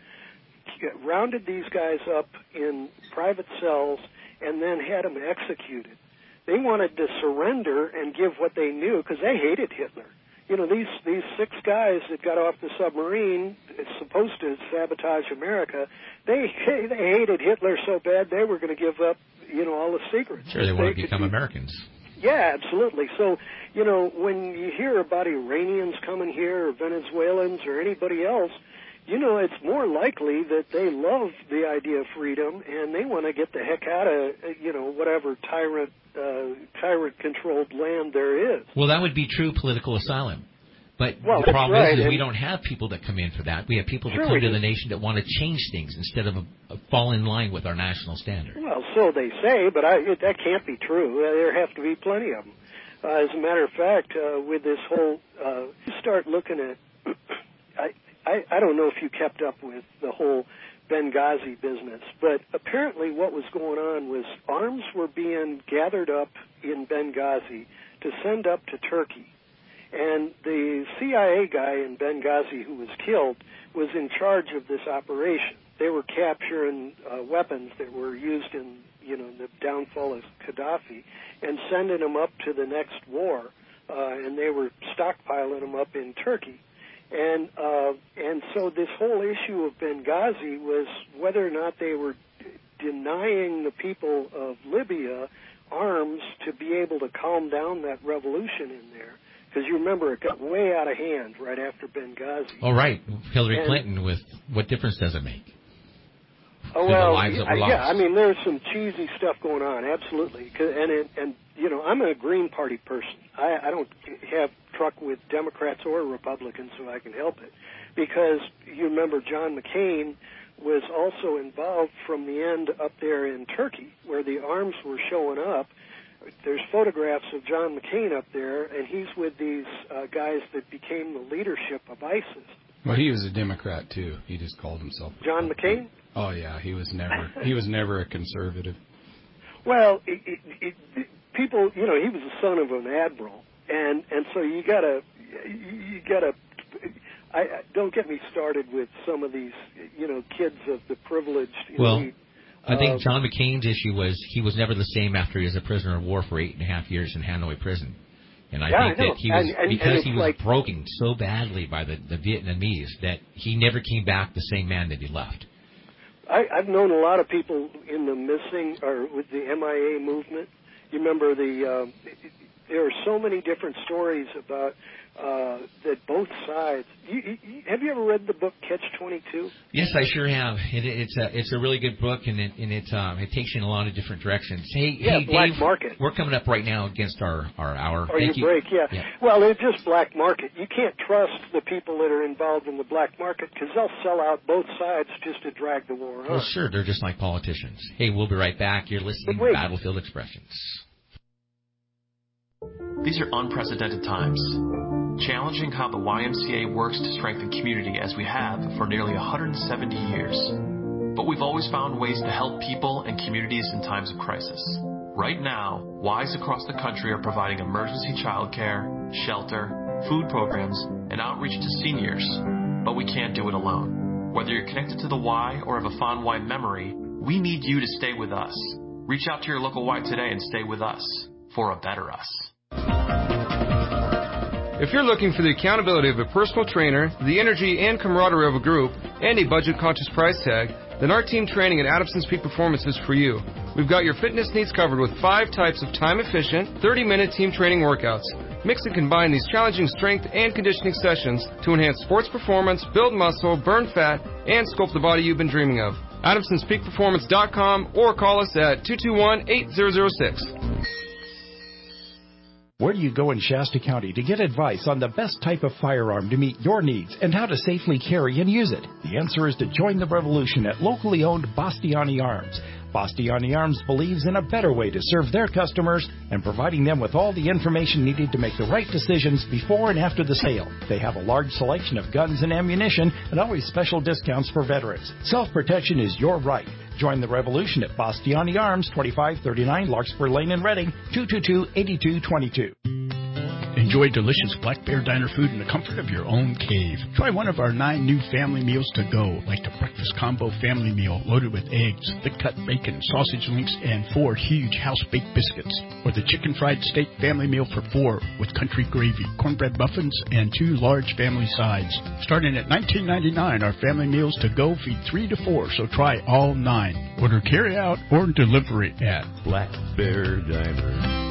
rounded these guys up in private cells and then had them executed. They wanted to surrender and give what they knew because they hated Hitler. You know, these these six guys that got off the submarine, it's supposed to sabotage America, they they hated Hitler so bad they were going to give up, you know, all the secrets. Sure, they want to become be, Americans. Yeah, absolutely. So, you know, when you hear about Iranians coming here or Venezuelans or anybody else, you know, it's more likely that they love the idea of freedom and they want to get the heck out of, you know, whatever tyrant, uh, tyrant-controlled land there is. Well, that would be true political asylum. But well, the problem right. is, is and we don't have people that come in for that. We have people that sure come to do. the nation that want to change things instead of uh, fall in line with our national standard. Well, so they say, but I, it, that can't be true. Uh, there have to be plenty of them. Uh, as a matter of fact, uh, with this whole, uh, you start looking at, I, I, I don't know if you kept up with the whole Benghazi business, but apparently what was going on was arms were being gathered up in Benghazi to send up to Turkey. And the C I A guy in Benghazi who was killed was in charge of this operation. They were capturing uh, weapons that were used in, you know, the downfall of Gaddafi and sending them up to the next war, uh, and they were stockpiling them up in Turkey. And uh, and so this whole issue of Benghazi was whether or not they were d- denying the people of Libya arms to be able to calm down that revolution in there. Because you remember it got way out of hand right after Benghazi. Oh, right. Hillary and, Clinton with what difference does it make? Oh, well, lives that were I, yeah, lost. I mean, there's some cheesy stuff going on, absolutely. And, it, and you know, I'm a Green Party person. I, I don't have truck with Democrats or Republicans, so I can help it. Because you remember John McCain was also involved from the end up there in Turkey, where the arms were showing up. there's photographs of John McCain up there, and he's with these uh, guys that became the leadership of ISIS. Well, he was a Democrat too. He just called himself John McCain. Oh yeah, he was never he was never a conservative. Well, it, it, it, it, people, you know, he was the son of an admiral, and and so you gotta you gotta. I, I don't get me started with some of these, you know, kids of the privileged well, elite. I think Um, John McCain's issue was he was never the same after he was a prisoner of war for eight and a half years in Hanoi prison. And I Yeah, think I know. that he was, And- and- because and it's he was like- broken so badly by the, the Vietnamese that he never came back the same man that he left. I, I've known a lot of people in the missing or with the M I A movement. You remember the? Um, there are so many different stories about uh, that both sides. You, you, have you ever read the book Catch twenty-two? Yes, I sure have. It, it's a it's a really good book, and it and it um, it takes you in a lot of different directions. Hey, Yeah, hey, black Dave, market. we're coming up right now against our our hour. Or Thank you you. break, yeah. yeah. Well, it's just black market. You can't trust the people that are involved in the black market because they'll sell out both sides just to drag the war on. Well, sure, they're just like politicians. Hey, we'll be right back. You're listening But wait. to Battlefield Expressions. These are unprecedented times, challenging how the Y M C A works to strengthen community as we have for nearly one hundred seventy years. But we've always found ways to help people and communities in times of crisis. Right now, Ys across the country are providing emergency childcare, shelter, food programs, and outreach to seniors. But we can't do it alone. Whether you're connected to the Y or have a fond Y memory, we need you to stay with us. Reach out to your local Y today and stay with us for a better us. If you're looking for the accountability of a personal trainer, the energy and camaraderie of a group, and a budget-conscious price tag, then our team training at Adamson's Peak Performance is for you. We've got your fitness needs covered with five types of time-efficient, thirty-minute team training workouts. Mix and combine these challenging strength and conditioning sessions to enhance sports performance, build muscle, burn fat, and sculpt the body you've been dreaming of. Adamsons Peak Performance dot com or call us at two two one, eight zero zero six. Where do you go in Shasta County to get advice on the best type of firearm to meet your needs and how to safely carry and use it? The answer is to join the revolution at locally owned Bastiani Arms. Bastiani Arms believes in a better way to serve their customers and providing them with all the information needed to make the right decisions before and after the sale. They have a large selection of guns and ammunition and always special discounts for veterans. Self-protection is your right. Join the revolution at Bastiani Arms, twenty-five thirty-nine Larkspur Lane in Reading, two two two, eight two two two. Enjoy delicious Black Bear Diner food in the comfort of your own cave. Try one of our nine new family meals to go, like the breakfast combo family meal loaded with eggs, thick-cut bacon, sausage links, and four huge house-baked biscuits. Or the chicken fried steak family meal for four with country gravy, cornbread muffins, and two large family sides. Starting at nineteen ninety-nine dollars, our family meals to go feed three to four, so try all nine. Order carry-out or delivery at Black Bear Diner.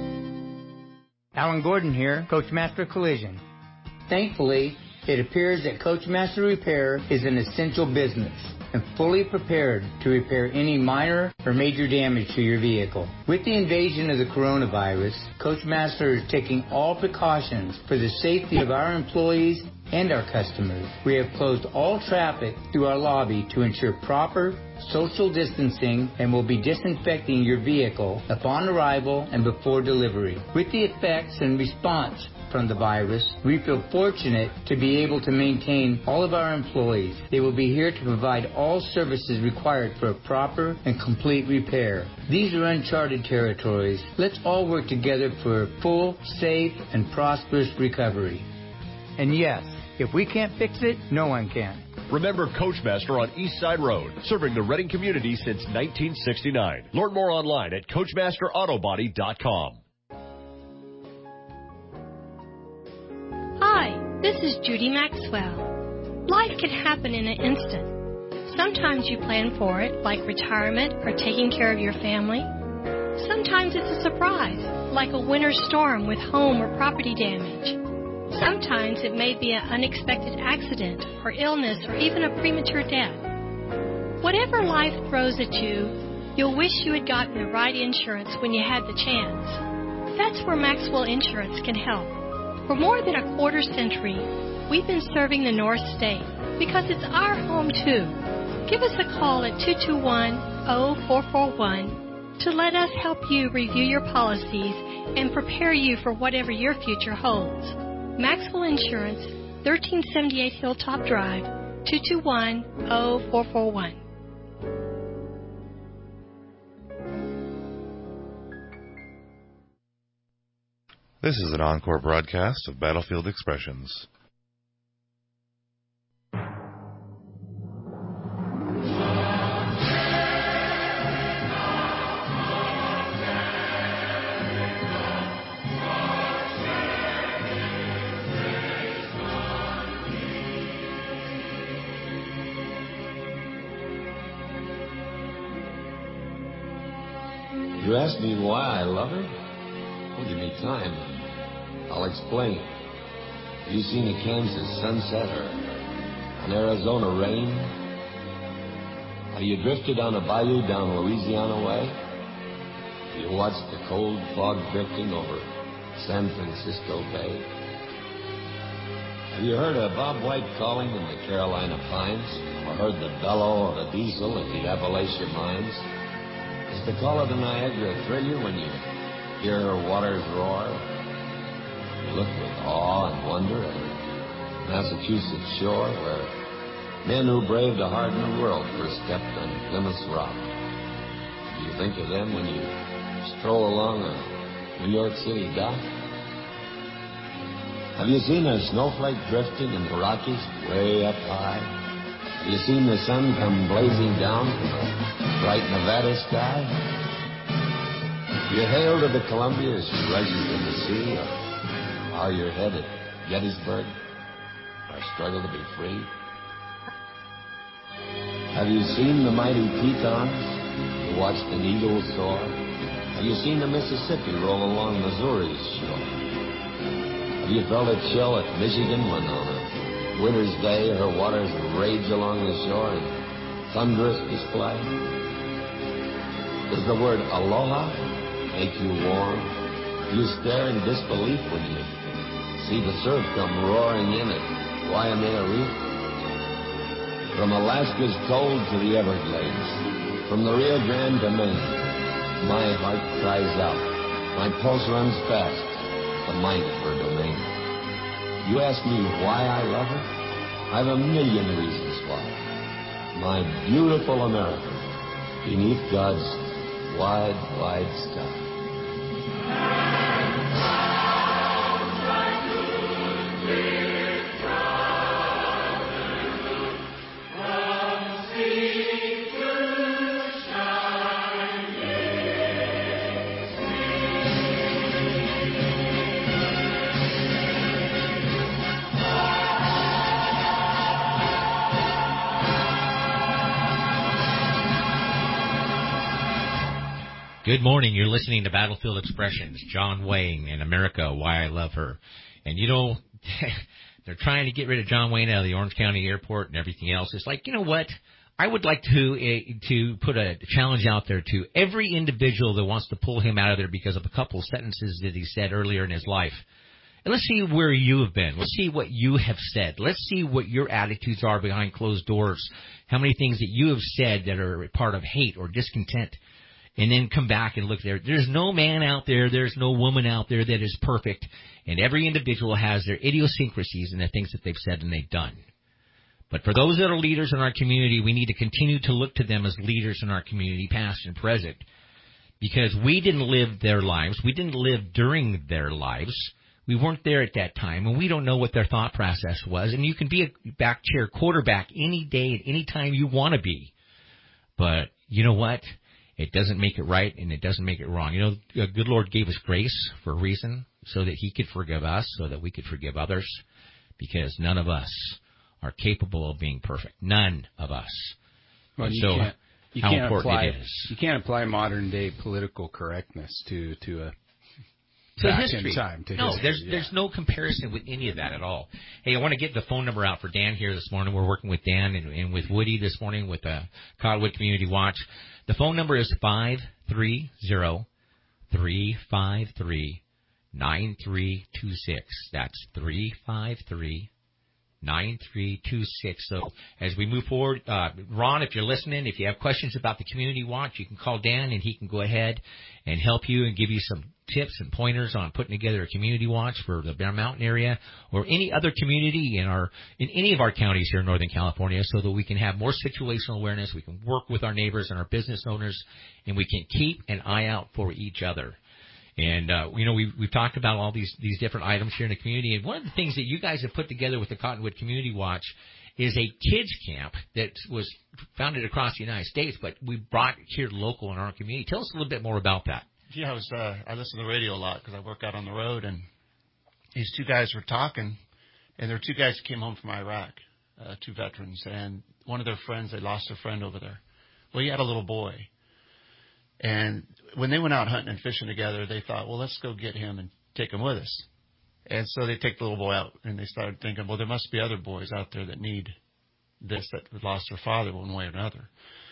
Alan Gordon here, Coachmaster Collision. Thankfully, it appears that Coachmaster Repair is an essential business and fully prepared to repair any minor or major damage to your vehicle. With the invasion of the coronavirus, Coachmaster is taking all precautions for the safety of our employees and our customers. We have closed all traffic through our lobby to ensure proper social distancing and will be disinfecting your vehicle upon arrival and before delivery. With the effects and response from the virus, we feel fortunate to be able to maintain all of our employees. They will be here to provide all services required for a proper and complete repair. These are uncharted territories. Let's all work together for a full, safe, and prosperous recovery. And yes, if we can't fix it, no one can. Remember Coachmaster on East Side Road, serving the Reading community since nineteen sixty-nine. Learn more online at Coachmaster Auto Body dot com. Hi, this is Judy Maxwell. Life can happen in an instant. Sometimes you plan for it, like retirement or taking care of your family. Sometimes it's a surprise, like a winter storm with home or property damage. Sometimes it may be an unexpected accident or illness or even a premature death. Whatever life throws at you, you'll wish you had gotten the right insurance when you had the chance. That's where Maxwell Insurance can help. For more than a quarter century, we've been serving the North State because it's our home too. Give us a call at two two one, zero four four one, to let us help you review your policies and prepare you for whatever your future holds. Maxwell Insurance, thirteen seventy-eight Hilltop Drive, two two one, zero four four one. This is an encore broadcast of Battlefield Expressions. You ask me why I love her? Well, give me time. I'll explain. Have you seen a Kansas sunset or an Arizona rain? Have you drifted on a bayou down Louisiana way? Have you watched the cold fog drifting over San Francisco Bay? Have you heard a Bob White calling in the Carolina pines, or heard the bellow of a diesel at the Appalachian mines? Does the call of the Niagara thrill you when you hear her waters roar? You look with awe and wonder at her Massachusetts shore, where men who braved a hardened world first stepped on Plymouth Rock. Do you think of them when you stroll along a New York City dock? Have you seen a snowflake drifting in the Rockies way up high? Have you seen the sun come blazing down from a bright Nevada sky? You hail to the Columbia as she rushes in the sea, or are your head at Gettysburg, our struggle to be free? Have you seen the mighty Tetons? You watched an eagle soar? Have you seen the Mississippi roll along Missouri's shore? Have you felt a chill at Michigan when on a winter's day her waters rage along the shore in thunderous display? Does the word aloha make you warm? Do you stare in disbelief when you see the surf come roaring in at Waimea Reef? From Alaska's cold to the Everglades, from the Rio Grande to Maine, my heart cries out, my pulse runs fast, the might of her domain. You ask me why I love her? I've a million reasons why. My beautiful America, beneath God's wide, wide sky. Good morning. You're listening to Battlefield Expressions. John Wayne in America, Why I Love Her. And, you know, they're trying to get rid of John Wayne out of the Orange County Airport and everything else. It's like, you know what? I would like to uh, to put a challenge out there to every individual that wants to pull him out of there because of a couple of sentences that he said earlier in his life. And let's see where you have been. Let's see what you have said. Let's see what your attitudes are behind closed doors. How many things that you have said that are part of hate or discontent. And then come back and look there. There's no man out there, there's no woman out there that is perfect. And every individual has their idiosyncrasies and the things that they've said and they've done. But for those that are leaders in our community, we need to continue to look to them as leaders in our community, past and present. Because we didn't live their lives. We didn't live during their lives. We weren't there at that time, and we don't know what their thought process was. And you can be a back chair quarterback any day at any time you want to be. But you know what? It doesn't make it right, and it doesn't make it wrong. You know, the good Lord gave us grace for a reason, so that he could forgive us, so that we could forgive others, because none of us are capable of being perfect. None of us. Well, you so can't, you how can't important apply, it is. You can't apply modern-day political correctness to, to a To back history. in time. To no, history, there's yeah. there's no comparison with any of that at all. Hey, I want to get the phone number out for Dan here this morning. We're working with Dan and, and with Woody this morning with uh, Cottonwood Community Watch. The phone number is five three zero, three five three, nine three two six. That's three five three, nine three two six. So as we move forward, uh, Ron, if you're listening, if you have questions about the Community Watch, you can call Dan and he can go ahead and help you and give you some tips and pointers on putting together a Community Watch for the Bear Mountain area or any other community in our in any of our counties here in Northern California, so that we can have more situational awareness, we can work with our neighbors and our business owners, and we can keep an eye out for each other. And, uh, you know, we've, we've talked about all these, these different items here in the community. And one of the things that you guys have put together with the Cottonwood Community Watch is a kids camp that was founded across the United States, but we brought here local in our community. Tell us a little bit more about that. Yeah, I was, uh, I listen to the radio a lot because I work out on the road, and these two guys were talking, and there were two guys who came home from Iraq, uh, two veterans, and one of their friends, they lost their friend over there. Well, he had a little boy. And when they went out hunting and fishing together, they thought, well, let's go get him and take him with us. And so they take the little boy out, and they started thinking, well, there must be other boys out there that need this, that lost their father one way or another.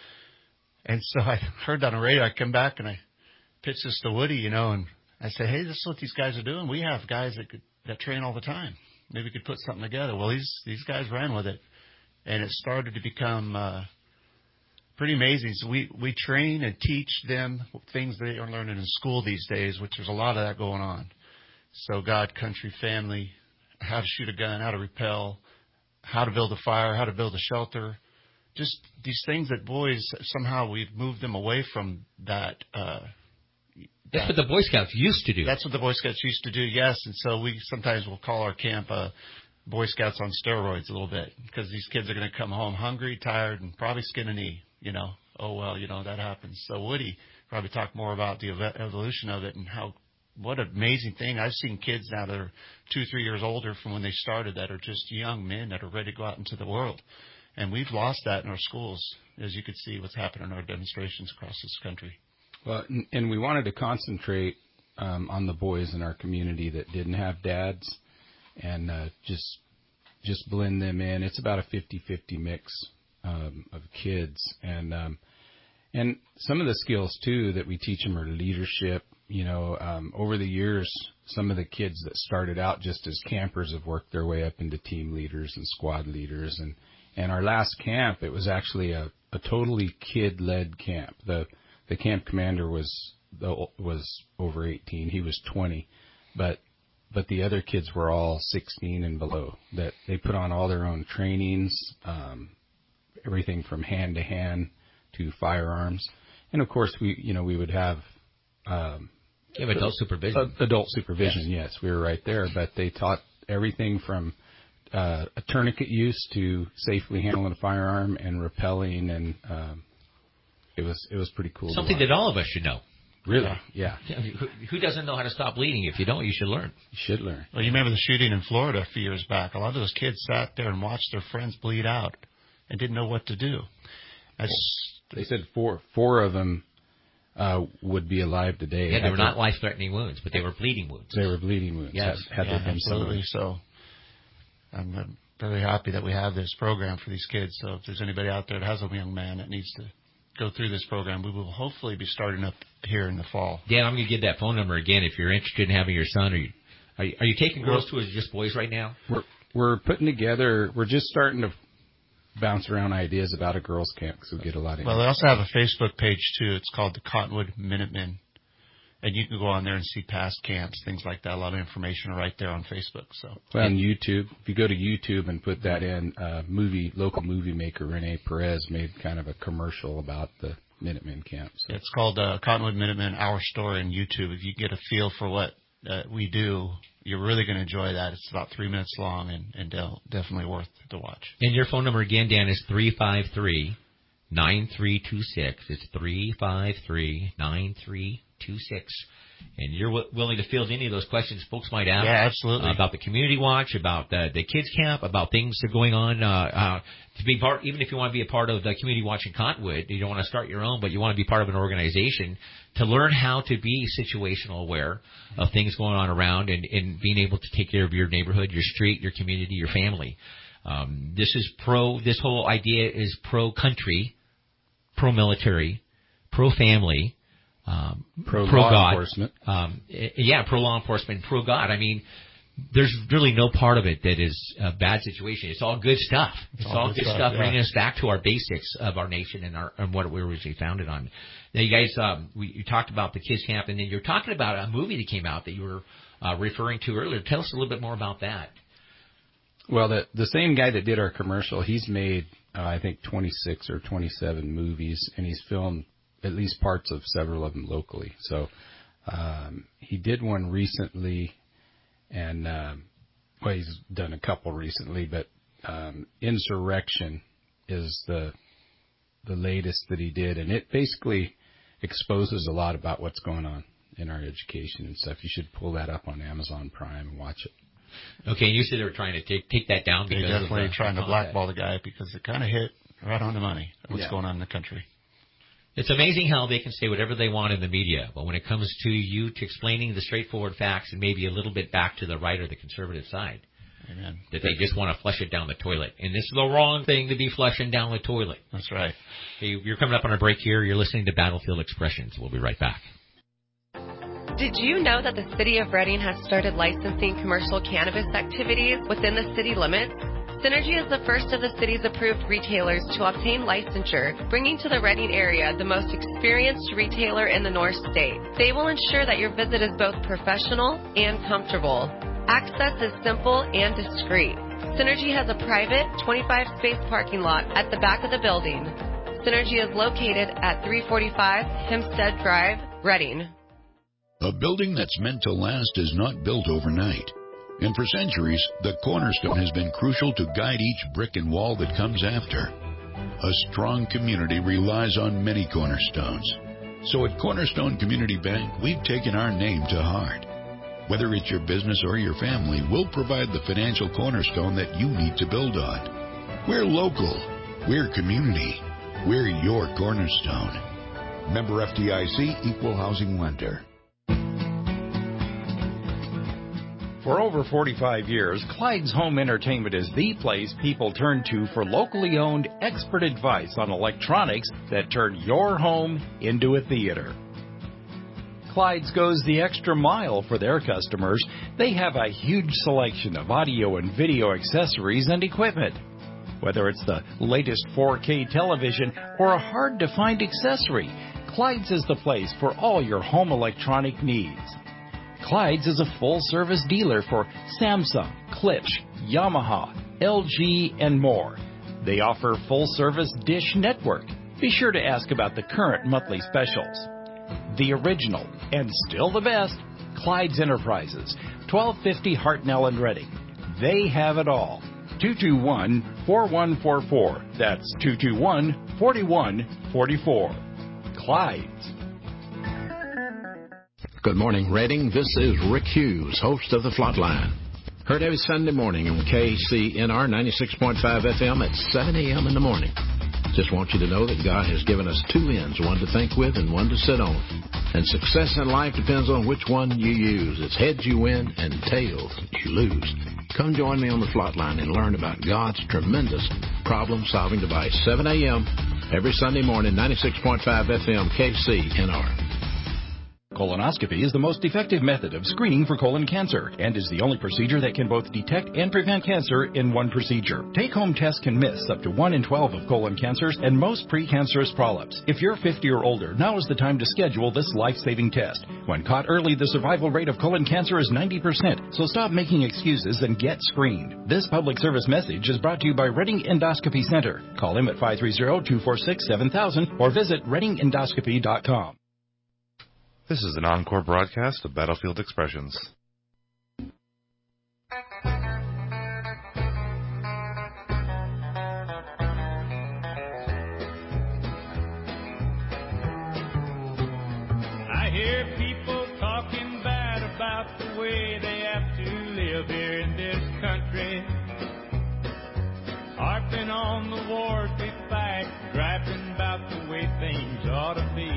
And so I heard that on the radio. I come back, and I pitched this to Woody, you know, and I said, hey, this is what these guys are doing. We have guys that could, that train all the time. Maybe we could put something together. Well, these these guys ran with it, and it started to become uh, pretty amazing. So we, we train and teach them things they are learning in school these days, which there's a lot of that going on. So God, country, family, how to shoot a gun, how to repel, how to build a fire, how to build a shelter. Just these things that boys, somehow we've moved them away from that. Uh, That's that, what the Boy Scouts used to do. That's what the Boy Scouts used to do, yes. And so we sometimes will call our camp uh, Boy Scouts on steroids a little bit, because these kids are going to come home hungry, tired, and probably skin a knee. You know, oh, well, you know, that happens. So Woody probably talk more about the evolution of it and how, what an amazing thing. I've seen kids now that are two, three years older from when they started that are just young men that are ready to go out into the world. And we've lost that in our schools, as you could see what's happened in our demonstrations across this country. Well, and we wanted to concentrate um, on the boys in our community that didn't have dads and uh, just just blend them in. It's about a fifty-fifty mix. Um, of kids, and um, and some of the skills too that we teach them are leadership. You know, um, over the years, some of the kids that started out just as campers have worked their way up into team leaders and squad leaders. And, and our last camp, it was actually a, a totally kid-led camp. The the camp commander was was over eighteen. He was twenty, but but the other kids were all sixteen and below. That they put on all their own trainings. Um, everything from hand to hand to firearms. And of course we, you know, we would have, um, you have adult supervision. Uh, adult supervision. Yes. yes, we were right there, but they taught everything from, uh, a tourniquet use to safely handling a firearm and rappelling. And, um, it was, it was pretty cool. Something that all of us should know. Really? Yeah. yeah. Who, who doesn't know how to stop bleeding? If you don't, you should learn. You should learn. Well, you remember the shooting in Florida a few years back. A lot of those kids sat there and watched their friends bleed out and didn't know what to do. That's, they said four four of them uh, would be alive today. Yeah, they were not life-threatening wounds, but they were bleeding wounds. They were bleeding wounds. Yes, had, had yeah, been absolutely. So I'm, I'm very happy that we have this program for these kids. So if there's anybody out there that has a young man that needs to go through this program, we will hopefully be starting up here in the fall. Dan, I'm going to give that phone number again if you're interested in having your son. Are you are you, are you taking girls to, or is it just boys right now? We're we're putting together. We're just starting to bounce around ideas about a girls' camp because we get a lot of. Well, they also have a Facebook page too. It's called the Cottonwood Minutemen, and you can go on there and see past camps, things like that. A lot of information right there on Facebook. So well, and YouTube. If you go to YouTube and put that in, uh, movie local movie maker Rene Perez made kind of a commercial about the Minutemen camp. So. It's called uh, Cottonwood Minutemen: Our Story on YouTube. If you get a feel for what uh, we do, you're really going to enjoy that. It's about three minutes long and, and del- definitely worth to watch. And your phone number again, Dan, is three five three, nine three two six. It's three five three, nine three two six. And you're w- willing to field any of those questions folks might ask. Yeah, absolutely. Uh, about the community watch, about the, the kids camp, about things that are going on. Uh, uh, to be part, even if you want to be a part of the community watch in Cottonwood, you don't want to start your own, but you want to be part of an organization to learn how to be situational aware of things going on around and, and being able to take care of your neighborhood, your street, your community, your family. Um, this is pro. This whole idea is pro country, pro military, pro family. Um, pro, pro law God. enforcement. Um, yeah, pro law enforcement, pro God. I mean, there's really no part of it that is a bad situation. It's all good stuff. It's, it's all, all good stuff, stuff yeah. bringing us back to our basics of our nation and our and what we were originally founded on. Now, you guys, um, we, you talked about the kids camp, and then you're talking about a movie that came out that you were uh, referring to earlier. Tell us a little bit more about that. Well, the the same guy that did our commercial, he's made, uh, I think, twenty-six or twenty-seven movies, and he's filmed at least parts of several of them locally. So um, he did one recently. And, um, well, he's done a couple recently, but um, Insurrection is the the latest that he did. And it basically exposes a lot about what's going on in our education and stuff. You should pull that up on Amazon Prime and watch it. Okay, and you said they were trying to take take that down. They're definitely of the, trying to blackball the guy because it kind of hit right on the money what's yeah. going on in the country. It's amazing how they can say whatever they want in the media, but when it comes to you to explaining the straightforward facts and maybe a little bit back to the right or the conservative side, Amen. that they just want to flush it down the toilet. And this is the wrong thing to be flushing down the toilet. That's right. Hey, you're coming up on a break here. You're listening to Battlefield Expressions. We'll be right back. Did you know that the City of Reading has started licensing commercial cannabis activities within the city limits? Synergy is the first of the city's approved retailers to obtain licensure, bringing to the Reading area the most experienced retailer in the North State. They will ensure that your visit is both professional and comfortable. Access is simple and discreet. Synergy has a private twenty-five space parking lot at the back of the building. Synergy is located at three forty-five Hempstead Drive, Reading. A building that's meant to last is not built overnight. And for centuries, the cornerstone has been crucial to guide each brick and wall that comes after. A strong community relies on many cornerstones. So at Cornerstone Community Bank, we've taken our name to heart. Whether it's your business or your family, we'll provide the financial cornerstone that you need to build on. We're local. We're community. We're your cornerstone. Member F D I C, Equal Housing Lender. For over forty-five years, Clyde's Home Entertainment is the place people turn to for locally owned expert advice on electronics that turn your home into a theater. Clyde's goes the extra mile for their customers. They have a huge selection of audio and video accessories and equipment. Whether it's the latest four K television or a hard-to-find accessory, Clyde's is the place for all your home electronic needs. Clyde's is a full-service dealer for Samsung, Klipsch, Yamaha, L G, and more. They offer full-service Dish Network. Be sure to ask about the current monthly specials. The original, and still the best, Clyde's Enterprises, twelve fifty Hartnell and Reading. They have it all. two two one, four one four four. That's two two one, four one four four. Clyde's. Good morning, Reading. This is Rick Hughes, host of The Flatline. Heard every Sunday morning on K C N R ninety-six point five F M at seven a.m. in the morning. Just want you to know that God has given us two ends, one to think with and one to sit on. And success in life depends on which one you use. It's heads you win and tails you lose. Come join me on The Flatline and learn about God's tremendous problem-solving device. seven a.m. every Sunday morning, ninety-six point five F M, K C N R. Colonoscopy is the most effective method of screening for colon cancer and is the only procedure that can both detect and prevent cancer in one procedure. Take-home tests can miss up to one in twelve of colon cancers and most precancerous polyps. If you're fifty or older, now is the time to schedule this life-saving test. When caught early, the survival rate of colon cancer is ninety percent, so stop making excuses and get screened. This public service message is brought to you by Reading Endoscopy Center. Call them at five three zero, two four six, seven thousand or visit reading endoscopy dot com. This is an encore broadcast of Battlefield Expressions. I hear people talking bad about the way they have to live here in this country, harping on the wars we fight, griping about the way things ought to be.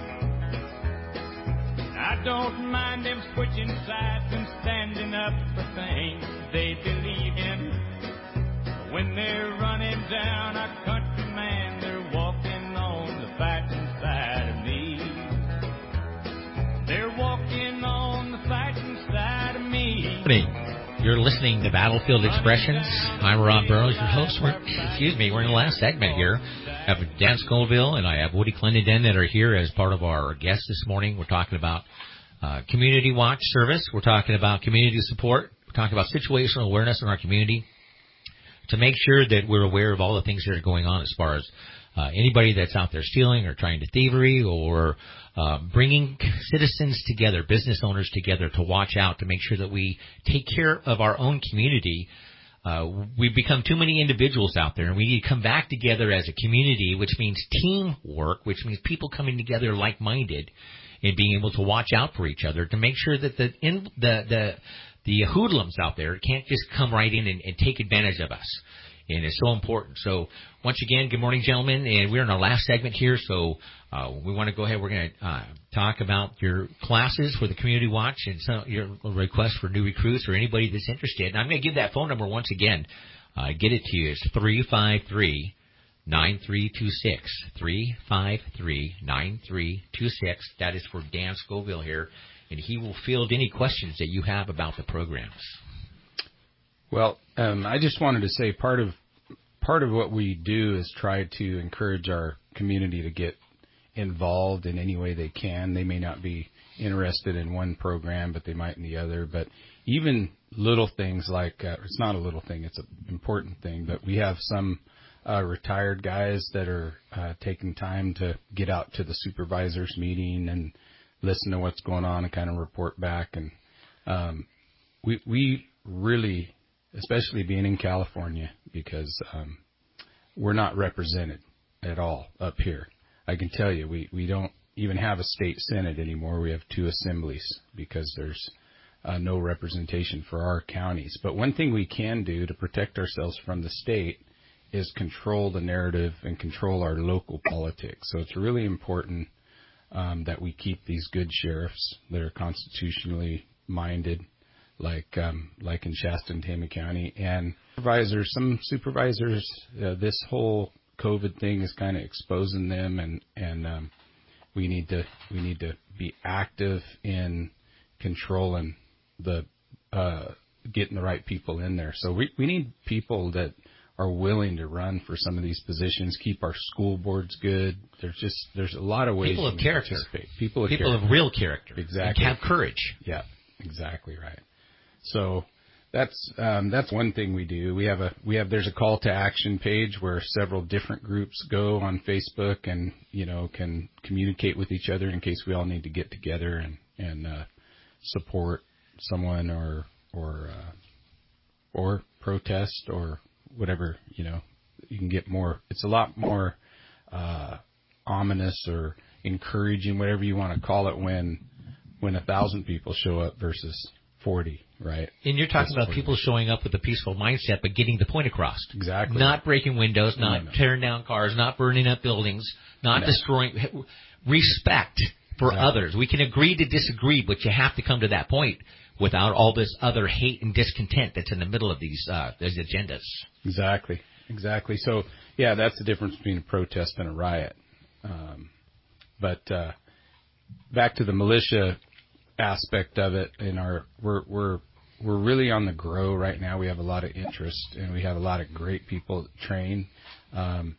I don't mind them switching sides and standing up for things they believe in. But when they're running down our country, man, they're walking on the fighting side of me. They're walking on the fighting side of me. You're listening to Battlefield Expressions. I'm Rob Burrows, your host. We're, excuse me, we're in the last segment here. I have Dan Scoville and I have Woody Clendenden that are here as part of our guests this morning. We're talking about uh, Community Watch service. We're talking about community support. We're talking about situational awareness in our community to make sure that we're aware of all the things that are going on as far as uh, anybody that's out there stealing or trying to thievery or uh, bringing citizens together, business owners together to watch out to make sure that we take care of our own community. Uh, we've become too many individuals out there, and we need to come back together as a community, which means teamwork, which means people coming together like-minded and being able to watch out for each other to make sure that the in, the the the hoodlums out there can't just come right in and, and take advantage of us. And it's so important. So once again, good morning, gentlemen, and we're in our last segment here. So uh, we want to go ahead. We're going to uh, talk about your classes for the Community Watch and some your requests for new recruits or anybody that's interested. And I'm going to give that phone number once again. Uh, get it to you. It's three five three, nine three two six. three five three, nine three two six. That is for Dan Scoville here, and he will field any questions that you have about the programs. Well, um, I just wanted to say part of part of what we do is try to encourage our community to get involved in any way they can. They may not be interested in one program, but they might in the other. But even little things like uh, it's not a little thing; it's an important thing. But we have some uh, retired guys that are uh, taking time to get out to the supervisors meeting and listen to what's going on and kind of report back. And um, we we really, especially being in California, because um, we're not represented at all up here. I can tell you, we, we don't even have a state senate anymore. We have two assemblies because there's uh, no representation for our counties. But one thing we can do to protect ourselves from the state is control the narrative and control our local politics. So it's really important um, that we keep these good sheriffs that are constitutionally minded, like um, like in Shasta and Tama County, and supervisors. Some supervisors, uh, this whole COVID thing is kind of exposing them, and and um, we need to we need to be active in controlling the uh, getting the right people in there. So we we need people that are willing to run for some of these positions, keep our school boards good. There's just there's a lot of ways people of character, people of people character. of real character, exactly, and have courage. Yeah, exactly right. So that's um, that's one thing we do. We have a we have there's a call to action page where several different groups go on Facebook and you know can communicate with each other in case we all need to get together and and uh, support someone or or uh, or protest or whatever. You know, you can get more. It's a lot more uh, ominous or encouraging, whatever you want to call it, when when a thousand people show up versus forty, right? And you're talking about people showing up with a peaceful mindset, but getting the point across. Exactly. Not breaking windows, not no, no. tearing down cars, not burning up buildings, not no. destroying. Respect for exactly. others. We can agree to disagree, but you have to come to that point without all this other hate and discontent that's in the middle of these uh, these agendas. Exactly. Exactly. So, yeah, that's the difference between a protest and a riot. Um, but uh, back to the militia aspect of it, in our we're we're we're really on the grow right now. We have a lot of interest, and we have a lot of great people that train. Um,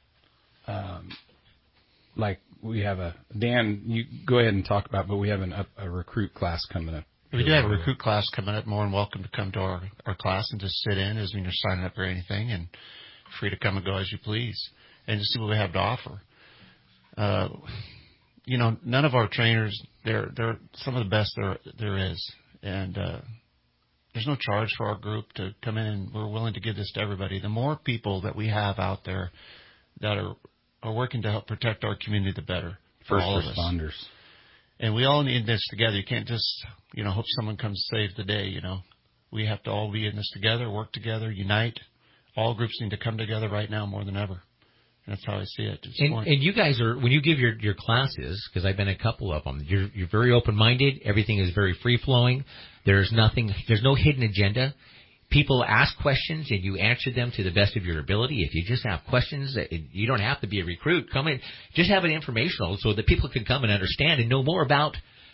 um, like we have a Dan, you go ahead and talk about, but we have an, a, a recruit class coming up. We do have a recruit class coming up. More than welcome to come to our, our class and just sit in. Doesn't mean you're signing up for anything, and free to come and go as you please, and just see what we have to offer. Uh, you know, none of our trainers, they're they're some of the best there there is, and uh, there's no charge for our group to come in, and we're willing to give this to everybody. The more people that we have out there that are are working to help protect our community, the better for First all of us. responders. And we all need this together. You can't just, you know, hope someone comes save the day, you know. We have to all be in this together, work together, unite. All groups need to come together right now more than ever. And that's how I see it. And, and you guys are, when you give your, your classes, because I've been in a couple of them, you're, you're very open-minded. Everything is very free-flowing. There's nothing, there's no hidden agenda. People ask questions and you answer them to the best of your ability. If you just have questions, you don't have to be a recruit. Come in, just have it informational so that people can come and understand and know more about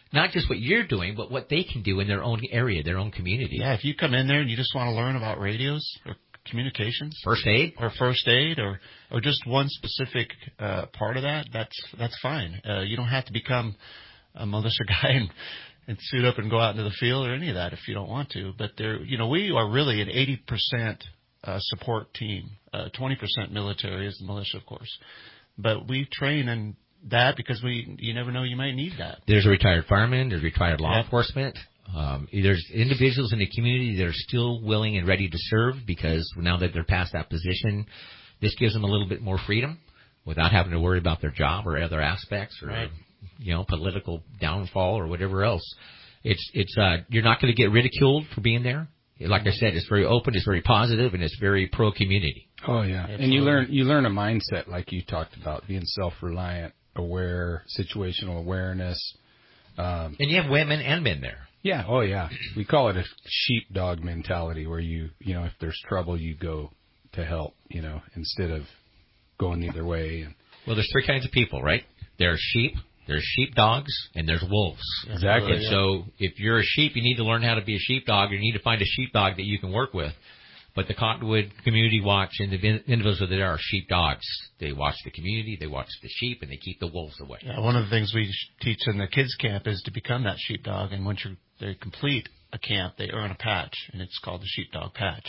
not just what you're doing, but what they can do in their own area, their own community. Yeah, if you come in there and you just want to learn about radios or communications, first aid, or first aid, or or just one specific uh, part of that, that's that's fine. Uh, you don't have to become a militia guy and, and suit up and go out into the field or any of that if you don't want to. But there, you know, we are really an eighty percent uh, support team. Uh, twenty percent military is the militia, of course, but we train in that because we you never know, you might need that. There's a retired fireman. There's retired law Yep. enforcement. Um, there's individuals in the community that are still willing and ready to serve because now that they're past that position, this gives them a little bit more freedom without having to worry about their job or other aspects or, Right. you know, political downfall or whatever else. It's, it's, uh, you're not going to get ridiculed for being there. Like I said, it's very open, it's very positive, and it's very pro-community. Oh, yeah. Absolutely. And you learn you learn a mindset like you talked about, being self-reliant, aware, situational awareness. Um, and you have women and men there. Yeah, oh, yeah. We call it a sheepdog mentality where you, you know, if there's trouble, you go to help, you know, instead of going the other way. And Well, there's three kinds of people, right? There's sheep, there's sheepdogs, and there's wolves. Exactly. And so if you're a sheep, you need to learn how to be a sheepdog. You need to find a sheepdog that you can work with. But the Cottonwood Community Watch individuals that are sheepdogs. They watch the community, they watch the sheep, and they keep the wolves away. Yeah, one of the things we teach in the kids camp is to become that sheepdog, and once you're, they complete a camp, they earn a patch, and it's called the sheepdog patch.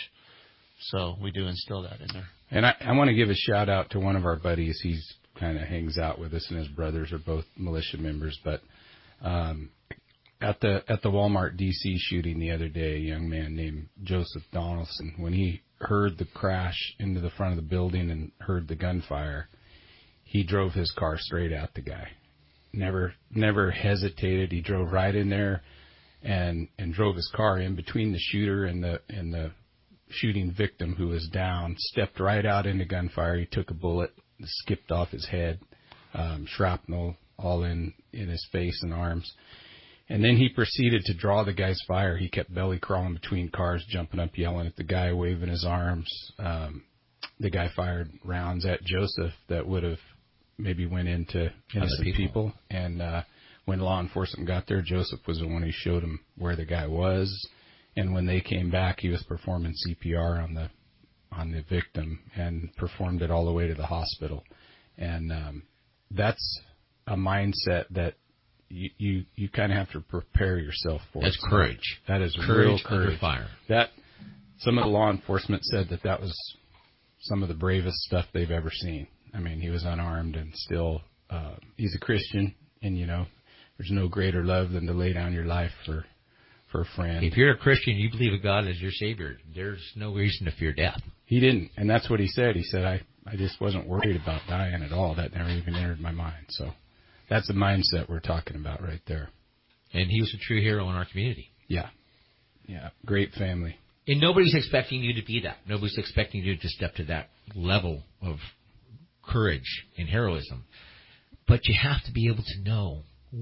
So we do instill that in there. And I, I want to give a shout out to one of our buddies. He's kind of hangs out with us, and his brothers are both militia members. But um, at the at the Walmart D C shooting the other day, a young man named Joseph Donaldson, when he heard the crash into the front of the building and heard the gunfire, he drove his car straight at the guy. Never never hesitated. He drove right in there and and drove his car in between the shooter and the and the shooting victim, who was down, stepped right out into gunfire. He took a bullet, skipped off his head, um, shrapnel all in, in his face and arms. And then he proceeded to draw the guy's fire. He kept belly crawling between cars, jumping up, yelling at the guy, waving his arms. Um, the guy fired rounds at Joseph that would have maybe went into innocent people. people. And uh, when law enforcement got there, Joseph was the one who showed him where the guy was. And when they came back, he was performing C P R on the on the victim and performed it all the way to the hospital. And um, that's a mindset that you you, you kind of have to prepare yourself for. That's so courage. That is courage real courage. Under fire. That some of the law enforcement said that that was some of the bravest stuff they've ever seen. I mean, he was unarmed and still uh, he's a Christian, and you know, there's no greater love than to lay down your life for. for a friend. If you're a Christian, you believe in God as your Savior, there's no reason to fear death. He didn't, and that's what he said. He said, I, I just wasn't worried about dying at all. That never even entered my mind. So that's the mindset we're talking about right there. And he was a true hero in our community. Yeah. Yeah. Great family. And nobody's expecting you to be that. Nobody's expecting you to step to that level of courage and heroism. But you have to be able to know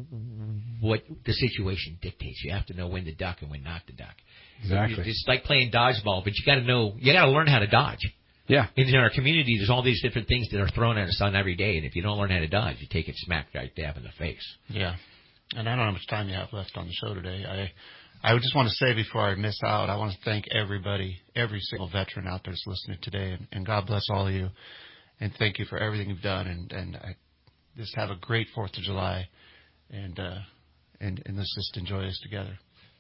what the situation dictates. You have to know when to duck and when not to duck. Exactly. It's like playing dodgeball, but you got to know, you got to learn how to dodge. Yeah. In our community, there's all these different things that are thrown at us on every day, and if you don't learn how to dodge, you take it smack right dab in the face. Yeah. And I don't know how much time you have left on the show today. I I just want to say before I miss out, I want to thank everybody, every single veteran out there that's listening today, and, and God bless all of you, and thank you for everything you've done, and, and I just have a great fourth of July. And uh, and and let's just enjoy this together.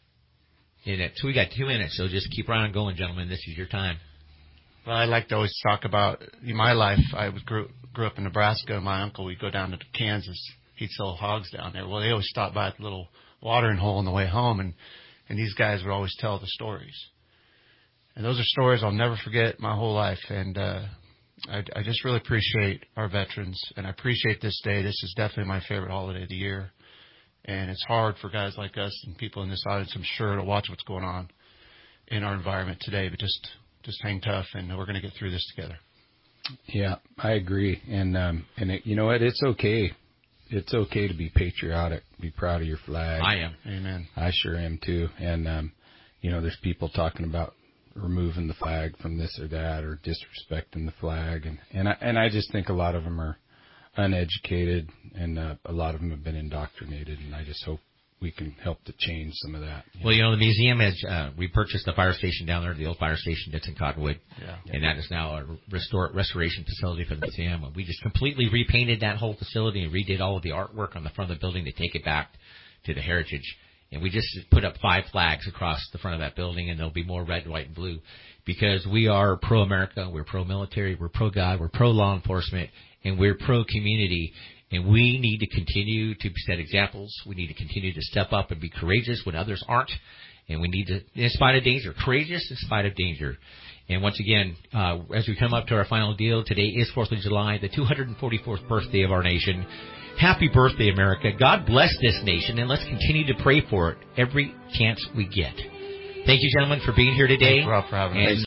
Yeah, so we got two minutes, so just keep right on going, gentlemen. This is your time. Well, I like to always talk about in my life. I was grew grew up in Nebraska. My uncle, we'd go down to Kansas. He'd sell hogs down there. Well, they always stopped by at the little watering hole on the way home, and and these guys would always tell the stories. And those are stories I'll never forget my whole life. And uh, I, I just really appreciate our veterans, and I appreciate this day. This is definitely my favorite holiday of the year. And it's hard for guys like us and people in this audience, I'm sure, to watch what's going on in our environment today. But just, just hang tough, and we're going to get through this together. Yeah, I agree. And um, and it, you know what? It's okay. It's okay to be patriotic, be proud of your flag. I am. Amen. I sure am too. And um, you know, there's people talking about removing the flag from this or that, or disrespecting the flag, and and I, and I just think a lot of them are uneducated, and uh, a lot of them have been indoctrinated, and I just hope we can help to change some of that. Well, you know, the museum has uh, repurchased the fire station down there, the old fire station that's in Cottonwood, Yeah. and that is now a restore, restoration facility for the museum. We just completely repainted that whole facility and redid all of the artwork on the front of the building to take it back to the heritage. And we just put up five flags across the front of that building, and there'll be more red, white, and blue, because we are pro-America, we're pro-military, we're pro-God, we're pro-law enforcement, and we're pro-community. And we need to continue to set examples. We need to continue to step up and be courageous when others aren't. And we need to, in spite of danger, courageous in spite of danger. And once again, uh, as we come up to our final deal, today is fourth of July, the two hundred forty-fourth birthday of our nation. Happy birthday, America. God bless this nation, and let's continue to pray for it every chance we get. Thank you, gentlemen, for being here today. Thanks, Rob, for having and us.